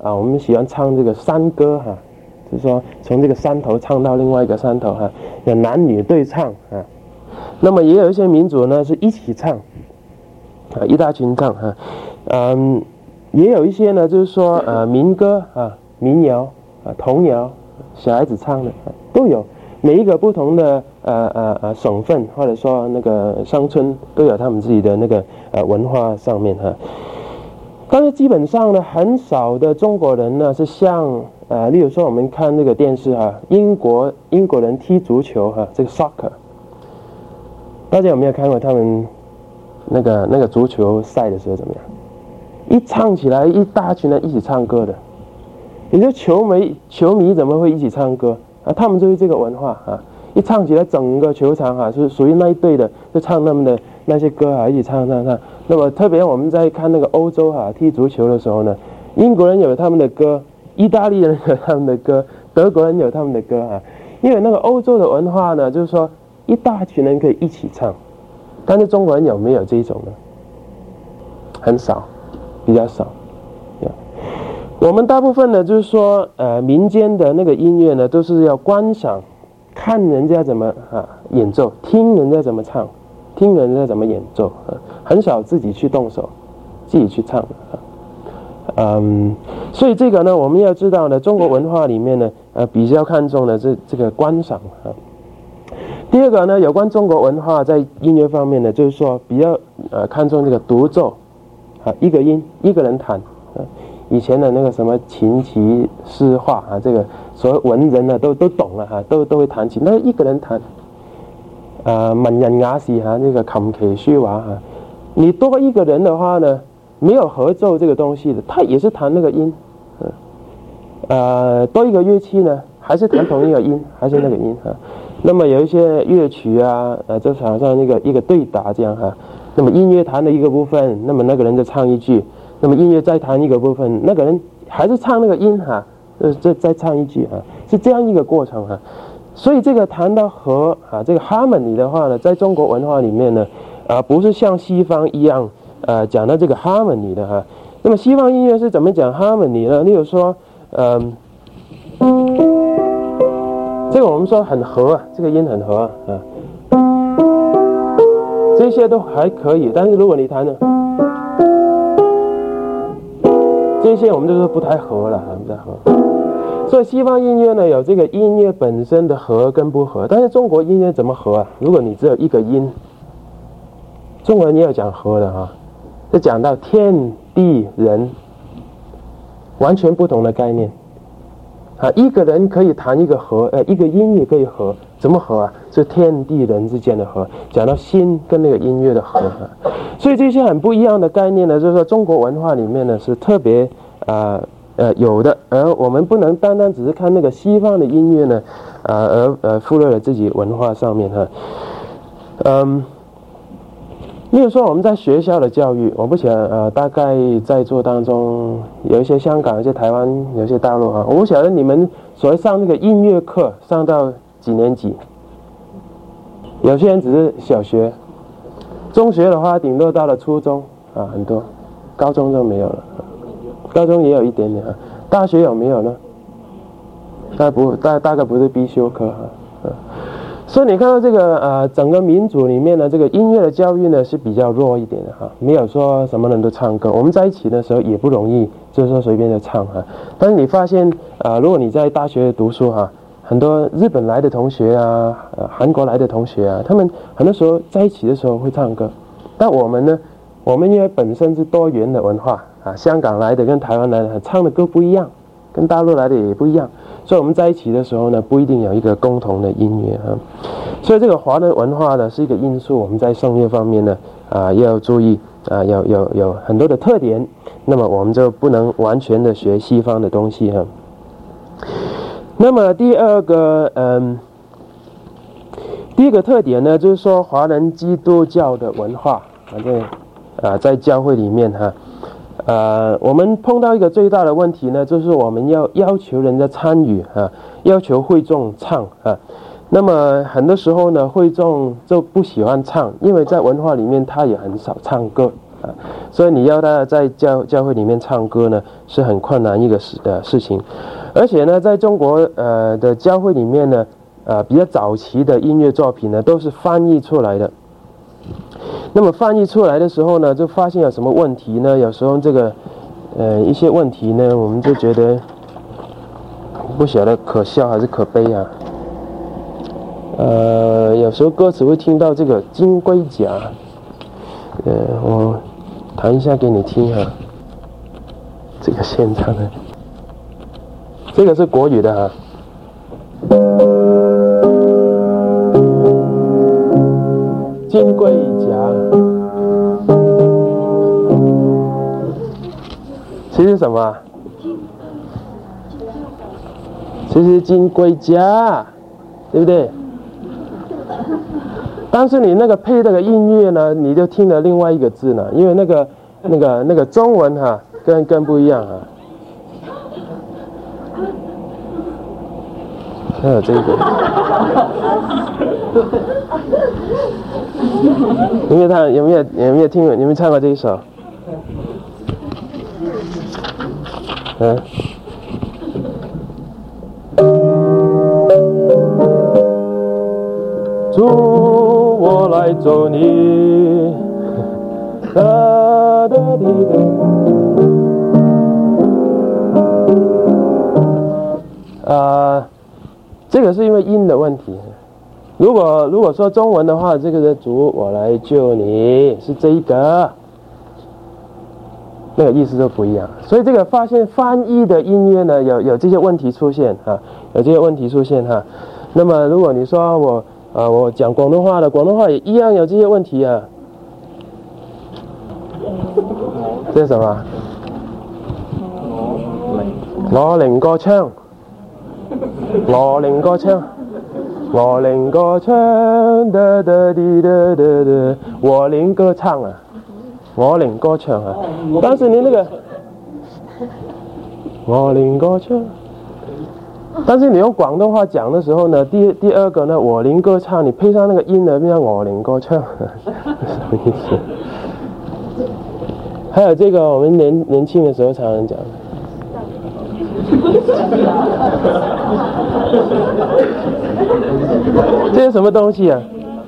我们喜欢唱这个山歌哈，就是说从这个山头唱到另外一个山头哈，有男女对唱啊。那么也有一些民族呢是一起唱，一大群唱哈，也有一些呢就是说民歌啊、民谣啊、童谣，小孩子唱的都有。每一个不同的省份或者说那个乡村都有他们自己的那个文化上面哈。但是基本上呢，很少的中国人呢是像例如说我们看那个电视哈，英国人踢足球哈，这个 soccer， 大家有没有看过他们那个足球赛的时候怎么样？一唱起来，一大群人一起唱歌的。你说球迷怎么会一起唱歌？他们就是这个文化啊，一唱起来，整个球场啊是属于那一队的，就唱他们的那些歌啊，一起唱。那么特别我们在看那个欧洲踢足球的时候呢，英国人有他们的歌，意大利人有他们的歌，德国人有他们的歌啊。因为那个欧洲的文化呢，就是说一大群人可以一起唱，但是中国人有没有这一种呢？很少，比较少。我们大部分呢，就是说，民间的那个音乐呢，都是要观赏，看人家怎么演奏，听人家怎么唱，听人家怎么演奏，很少自己去动手，自己去唱。所以这个呢，我们要知道呢，中国文化里面呢，比较看重的这个观赏啊。第二个呢，有关中国文化在音乐方面呢，就是说比较看重这个独奏，一个音一个人弹。以前的那个什么琴棋诗画这个所谓文人呢都懂了都会弹琴，那一个人弹。文人雅士那个琴棋书画你多一个人的话呢，没有合奏这个东西的，他也是弹那个音。多一个乐器呢，还是弹同一个音，还是那个音那么有一些乐曲就好像一个对打这样那么音乐弹的一个部分，那么那个人就唱一句。那么音乐再弹一个部分，那个人还是唱那个音再唱一句是这样一个过程所以这个谈到和这个 harmony 的话呢，在中国文化里面呢，不是像西方一样讲到这个 harmony 的那么西方音乐是怎么讲 harmony 呢？例如说这个我们说很和这个音很和这些都还可以，但是如果你弹呢？这些我们就是不太合了，不太合。所以西方音乐呢有这个音乐本身的合跟不合，但是中国音乐怎么合如果你只有一个音，中国人也有讲合的就讲到天地人，完全不同的概念一个人可以弹一个和，一个音也可以合，怎么合是天地人之间的合，讲到心跟那个音乐的合所以这些很不一样的概念呢，就是说中国文化里面呢是特别有的，而我们不能单单只是看那个西方的音乐呢而忽略了自己文化上面例如说我们在学校的教育，我不晓得大概在座当中有一些香港，有一些台湾，有一些大陆我不晓得你们所谓上那个音乐课上到几年级？有些人只是小学，中学的话顶多到了初中很多，高中就没有了，高中也有一点点大学有没有呢？大概不是必修课所以你看到这个整个民族里面呢，这个音乐的教育呢是比较弱一点的没有说什么人都唱歌。我们在一起的时候也不容易，就是说随便就唱但是你发现如果你在大学读书很多日本来的同学韩国来的同学他们很多时候在一起的时候会唱歌。但我们呢，我们因为本身是多元的文化香港来的跟台湾来的唱的歌不一样，跟大陆来的也不一样。所以我们在一起的时候呢，不一定有一个共同的音乐所以这个华人文化呢是一个因素，我们在声乐方面呢要注意有很多的特点，那么我们就不能完全的学西方的东西那么第二个特点呢，就是说华人基督教的文化在教会里面我们碰到一个最大的问题呢，就是我们要求人家参与要求会众唱那么很多时候呢，会众就不喜欢唱，因为在文化里面他也很少唱歌所以你要他在教会里面唱歌呢，是很困难一个事情。而且呢，在中国的教会里面呢，比较早期的音乐作品呢，都是翻译出来的。那么翻译出来的时候呢，就发现有什么问题呢？有时候这个一些问题呢，我们就觉得不晓得可笑还是可悲啊。有时候歌词会听到这个金龟甲，我弹一下给你听哈。这个现场的，这个是国语的哈。金龟甲，其实什么？其实金龟甲，对不对？但是你那个配那个音乐呢，你就听了另外一个字呢，因为那个中文哈，更不一样啊。还有这个，有没有听过？有没有唱过这一首？祝我来做你，哒哒滴哒。这个是因为音的问题。如果说中文的话，这个是主我来救你，是这一个，那个意思就不一样。所以这个发现翻译的音乐呢，有这些问题出现啊，有这些问题出现哈。那么如果你说我讲广东话的，广东话也一样有这些问题啊。这是什么？我靈個槍。我領個槍，我領個槍，哒哒滴哒哒哒，我領歌唱啊，我領歌唱啊。但是你那个，我領歌唱，但是你用广东话讲的时候呢，第二个呢，我領歌唱，你配上那个音呢，变成我領歌唱，什么意思？还有这个，我们年轻的时候常常讲。这是什么东西啊？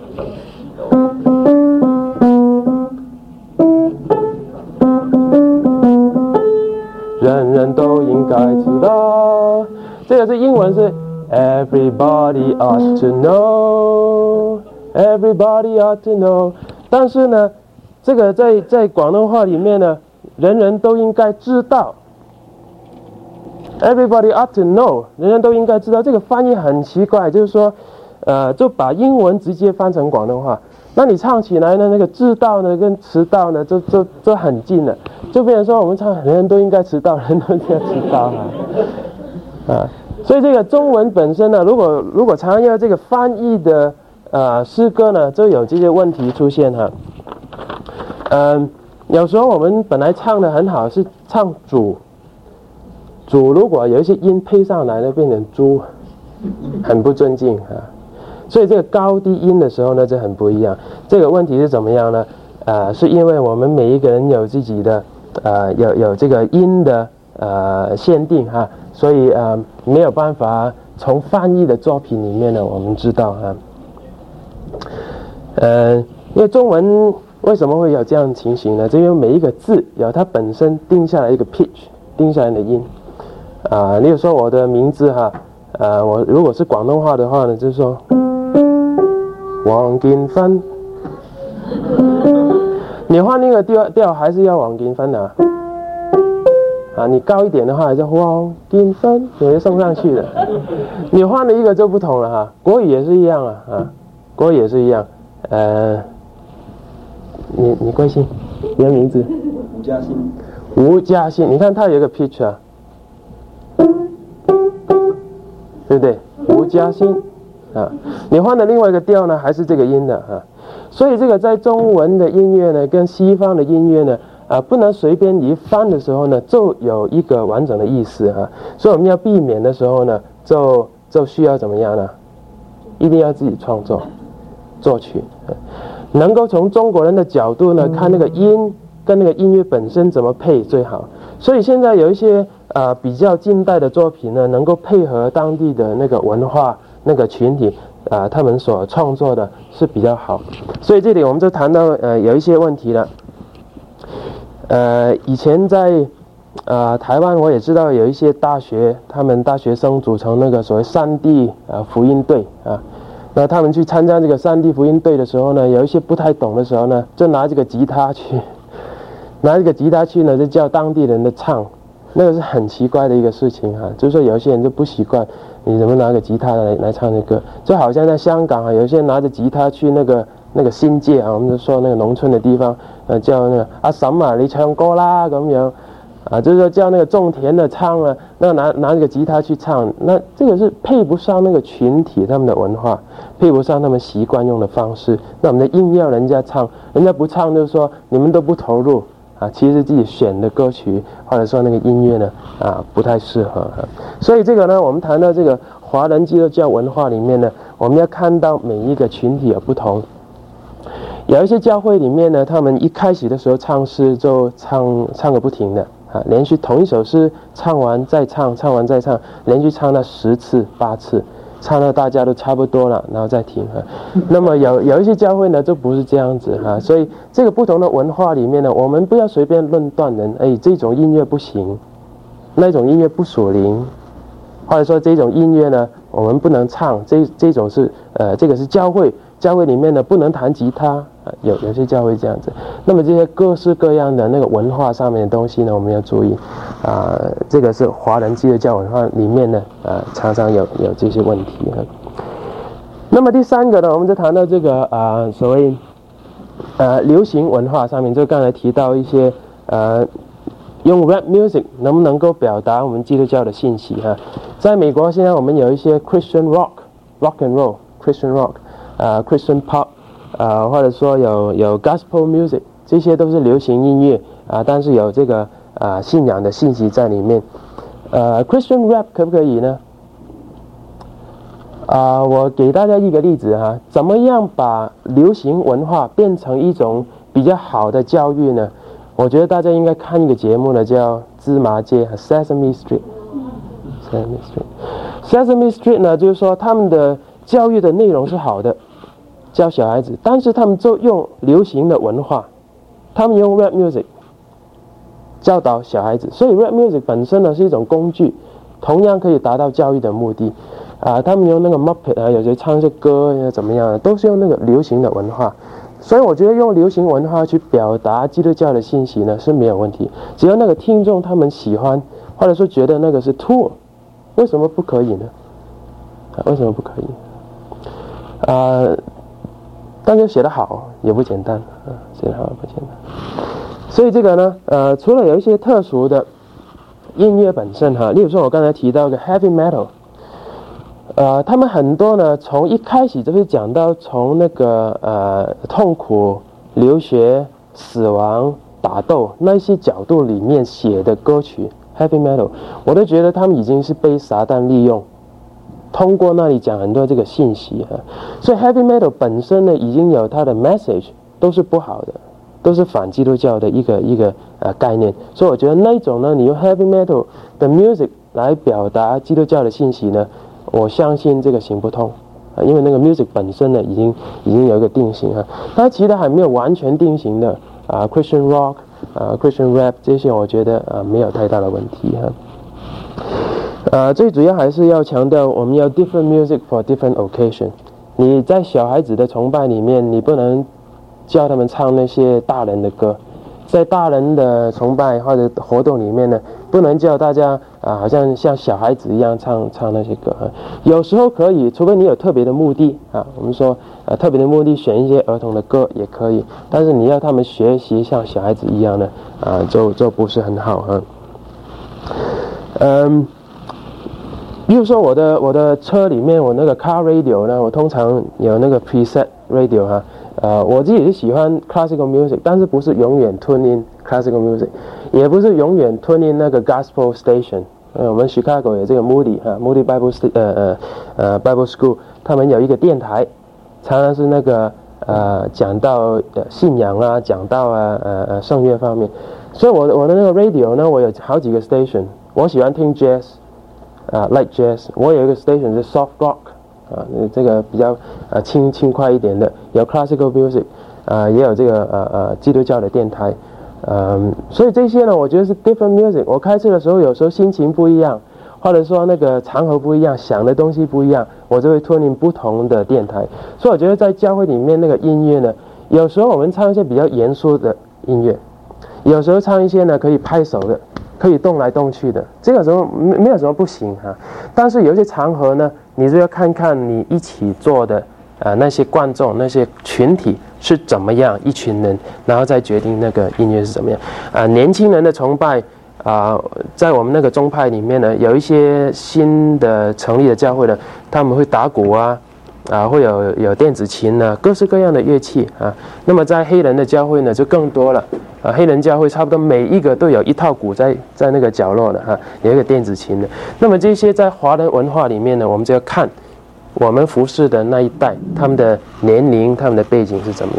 人人都应该知道。这个是英文是 Everybody ought to know, Everybody ought to know。但是呢，这个在广东话里面呢，人人都应该知道。Everybody ought to know， 人人都应该知道。这个翻译很奇怪，就是说，就把英文直接翻成广东话。那你唱起来呢，那个知道呢跟迟到呢，就很近了，就变成说我们唱人人都应该迟到，人人都应该迟到啊。所以这个中文本身呢，如果常常要这个翻译的诗歌呢，就有这些问题出现哈。有时候我们本来唱的很好，是唱主如果有一些音配上来呢，变成猪，很不尊敬啊。所以这个高低音的时候呢，就很不一样。这个问题是怎么样呢？是因为我们每一个人有自己的有这个音的限定哈，所以没有办法从翻译的作品里面呢，我们知道啊。因为中文为什么会有这样的情形呢？就因为每一个字有它本身定下来一个 pitch， 定下来的音。例如说我的名字哈，我如果是广东话的话呢，就是说王建芬，你换那个调还是要王建芬的你高一点的话还是王建芬，我就送上去的。你换了一个就不同了哈，国语也是一样国语也是一样。你贵姓？你的名字？ 吴嘉欣。 吴嘉欣，你看它有一个 pitch 啊。对不对？吴嘉欣你换的另外一个调呢，还是这个音的所以这个在中文的音乐呢，跟西方的音乐呢，不能随便一翻的时候呢，就有一个完整的意思所以我们要避免的时候呢，就需要怎么样呢？一定要自己创作、作曲，能够从中国人的角度呢看那个音跟那个音乐本身怎么配最好。所以现在有一些比较近代的作品呢，能够配合当地的那个文化那个群体他们所创作的是比较好。所以这里我们就谈到有一些问题了。以前在台湾我也知道有一些大学，他们大学生组成那个所谓山地福音队那他们去参加这个山地福音队的时候呢，有一些不太懂的时候呢，就拿这个吉他去呢，就叫当地人的唱，那个是很奇怪的一个事情就是说有些人就不习惯，你怎么拿个吉他来唱这歌，就好像在香港有些人拿着吉他去那个新界我们就说那个农村的地方叫那个阿嬸你唱歌啦咁样就是说叫那个种田的唱了，那拿这个吉他去唱，那这个是配不上那个群体他们的文化，配不上他们习惯用的方式。那我们的硬要人家唱，人家不唱就是说你们都不投入其实自己选的歌曲或者说那个音乐呢不太适合所以这个呢，我们谈到这个华人基督教文化里面呢，我们要看到每一个群体有不同。有一些教会里面呢，他们一开始的时候唱诗就唱个不停的连续同一首诗唱完再唱，唱完再唱，连续唱了10次8次，唱到大家都差不多了，然后再停那么有一些教会呢就不是这样子所以这个不同的文化里面呢，我们不要随便论断人，这种音乐不行，那种音乐不属灵，或者说这种音乐呢我们不能唱，这种是这个是教会里面呢不能弹吉他有些教会这样子。那么这些各式各样的那个文化上面的东西呢，我们要注意这个是华人基督教文化里面呢常常有这些问题那么第三个呢，我们就谈到这个所谓流行文化上面，就刚才提到一些用 rap music 能不能够表达我们基督教的信息在美国现在我们有一些 Christian rock and roll Christian rock Christian pop或者说有 gospel music， 这些都是流行音乐但是有这个信仰的信息在里面。Christian rap 可不可以呢？我给大家一个例子怎么样把流行文化变成一种比较好的教育呢？我觉得大家应该看一个节目呢，叫芝麻街 Sesame Street。Sesame Street 呢，就是说他们的教育的内容是好的，教小孩子，但是他们就用流行的文化，他们用 rap music 教导小孩子，所以 rap music 本身呢是一种工具，同样可以达到教育的目的他们用那个 Muppet 有些唱一些歌怎么样的，都是用那个流行的文化。所以我觉得用流行文化去表达基督教的信息呢是没有问题，只要那个听众他们喜欢，或者说觉得那个是 tool， 为什么不可以呢？为什么不可以？但是写得好也不简单写得好也不简单。所以这个呢除了有一些特殊的音乐本身例如说我刚才提到的 heavy metal，他们很多呢从一开始就会讲到从那个痛苦、流血、死亡、打斗那些角度里面写的歌曲 heavy metal， 我都觉得他们已经是被撒旦利用，通过那里讲很多这个信息所以 heavy metal 本身呢已经有它的 message 都是不好的，都是反基督教的一个概念。所以我觉得那种呢，你用 heavy metal 的 music 来表达基督教的信息呢，我相信这个行不通因为那个 music 本身呢已经有一个定型它其他还没有完全定型的Christian rock Christian rap 这些我觉得没有太大的问题最主要还是要强调我们要 different music for different occasion。 你在小孩子的崇拜里面，你不能叫他们唱那些大人的歌，在大人的崇拜或者活动里面呢，不能叫大家好像小孩子一样唱那些歌有时候可以，除非你有特别的目的我们说特别的目的选一些儿童的歌也可以，但是你要他们学习像小孩子一样的就不是很好比如说我的车里面，我那个 car radio 呢，我通常有那个 preset radio 我自己是喜欢 classical music， 但是不是永远 tune in classical music， 也不是永远 tune in 那个 gospel station。我们 Chicago 有这个 Moody Bible School， 他们有一个电台，常常是那个讲到信仰啊，讲到圣乐方面。所以我的那个 radio 呢，我有好几个 station， 我喜欢听 jazz， light jazz， 我有一个 station 是 soft rock， 这个比较轻快一点的，有 classical music， 也有这个基督教的电台，所以这些呢，我觉得是 different music。我开车的时候，有时候心情不一样，或者说那个场合不一样，想的东西不一样，我就会吞进不同的电台。所以我觉得在教会里面那个音乐呢，有时候我们唱一些比较严肃的音乐。有时候唱一些呢可以拍手的，可以动来动去的，这个时候没有什么不行哈。但是有一些场合呢，你就要看看你一起做的那些观众、那些群体是怎么样，一群人，然后再决定那个音乐是怎么样。年轻人的崇拜在我们那个宗派里面呢，有一些新的成立的教会呢，他们会打鼓会有电子琴各式各样的乐器那么在黑人的教会呢就更多了黑人教会差不多每一个都有一套鼓在那个角落的有一个电子琴的。那么这些在华人文化里面呢，我们就要看我们服侍的那一代他们的年龄、他们的背景是怎么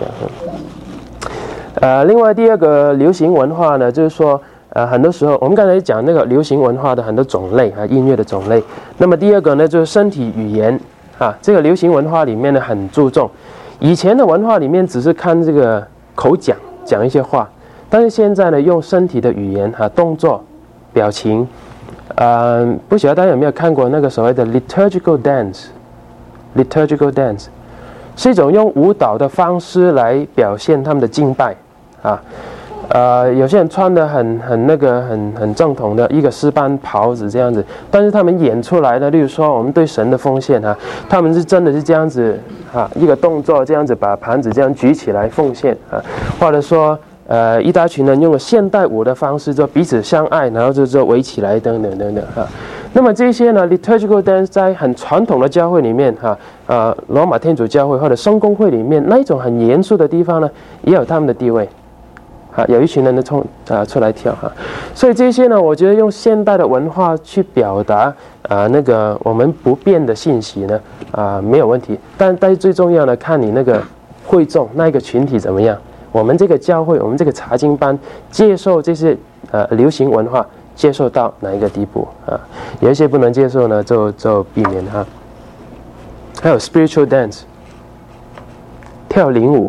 样。另外第二个流行文化呢，就是说很多时候我们刚才讲那个流行文化的很多种类音乐的种类。那么第二个呢，就是身体语言这个流行文化里面呢很注重，以前的文化里面只是看这个口讲一些话，但是现在呢用身体的语言动作、表情，不晓得大家有没有看过那个所谓的 liturgical dance。liturgical dance 是一种用舞蹈的方式来表现他们的敬拜有些人穿的很正统的一个诗班袍子这样子，但是他们演出来的，例如说我们对神的奉献他们是真的是这样子一个动作这样子把盘子这样举起来奉献或者说一大群人用了现代舞的方式就彼此相爱，然后就围起来等等等等那么这些呢 liturgical dance 在很传统的教会里面罗马天主教会或者圣公会里面那一种很严肃的地方呢，也有他们的地位有一群人的出来跳所以这些呢，我觉得用现代的文化去表达那个我们不变的信息呢没有问题，但是最重要的看你那个会众那一个群体怎么样。我们这个教会，我们这个查经班接受这些流行文化接受到哪一个地步有一些不能接受呢就避免还有 spiritual dance 跳灵舞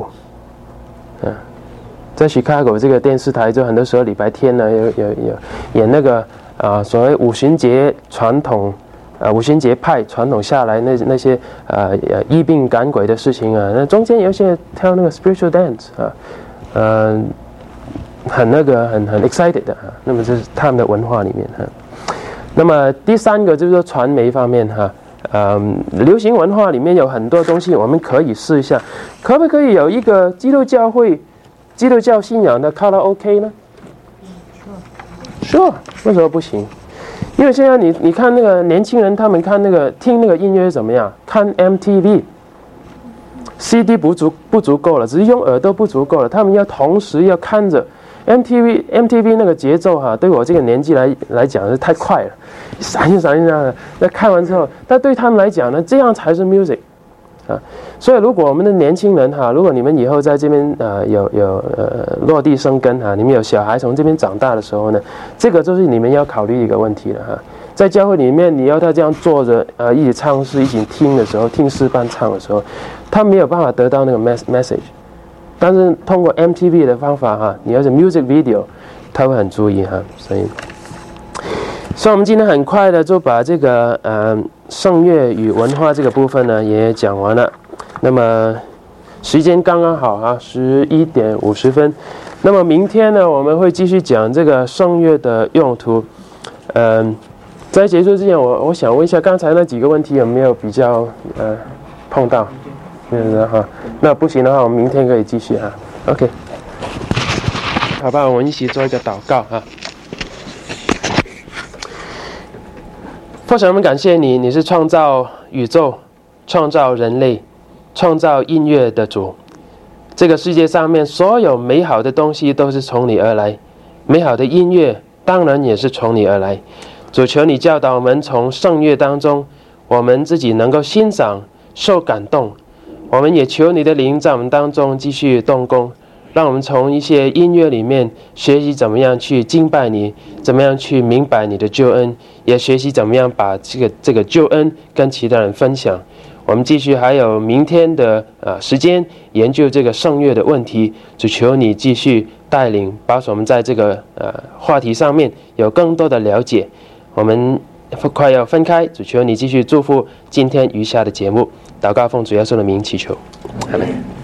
在 Chicago 这个电视台就很多时候礼拜天呢有演那个所谓五旬节传统五旬节派传统下来那些医病赶鬼的事情那中间有些跳那个 spiritual dance很 excited 的那么这是他们的文化里面那么第三个就是说传媒方面流行文化里面有很多东西我们可以试一下，可不可以有一个基督教信仰的卡拉 OK 呢？ Sure， 为什么不行？因为现在你看那个年轻人，他们看那个听那个音乐怎么样？看 MTV，CD 不足够了，只是用耳朵不足够了，他们要同时要看着 MTV 那个节奏对我这个年纪来讲是太快了，闪一闪的。那看完之后，但对他们来讲呢，这样才是 music。所以如果我们的年轻人如果你们以后在这边有落地生根你们有小孩从这边长大的时候呢，这个就是你们要考虑一个问题了在教会里面你要他这样坐着一起唱诗一起听的时候，听诗班唱的时候，他没有办法得到那个 message。但是通过 MTV 的方法你要是 music video， 他会很注意所以我们今天很快的就把这个圣乐与文化这个部分呢也讲完了。那么时间刚刚好11点50分。那么明天呢我们会继续讲这个圣乐的用途。在结束之前我想问一下，刚才那几个问题有没有比较碰到？那不行的话我们明天可以继续OK， 好吧，我们一起做一个祷告父神，我们感谢你，你是创造宇宙、创造人类、创造音乐的主。这个世界上面所有美好的东西都是从你而来，美好的音乐当然也是从你而来。主，求你教导我们，从圣乐当中我们自己能够欣赏、受感动， 我们也求你的灵在我们当中继续动工，让我们从一些音乐里面学习怎么样去敬拜你，怎么样去明白你的救恩，也学习怎么样把这个救恩跟其他人分享。我们继续还有明天的时间研究这个圣乐的问题，只求你继续带领，保守我们在这个话题上面有更多的了解。我们快要分开，只求你继续祝福今天余下的节目。祷告奉主耶稣的名祈求，阿们。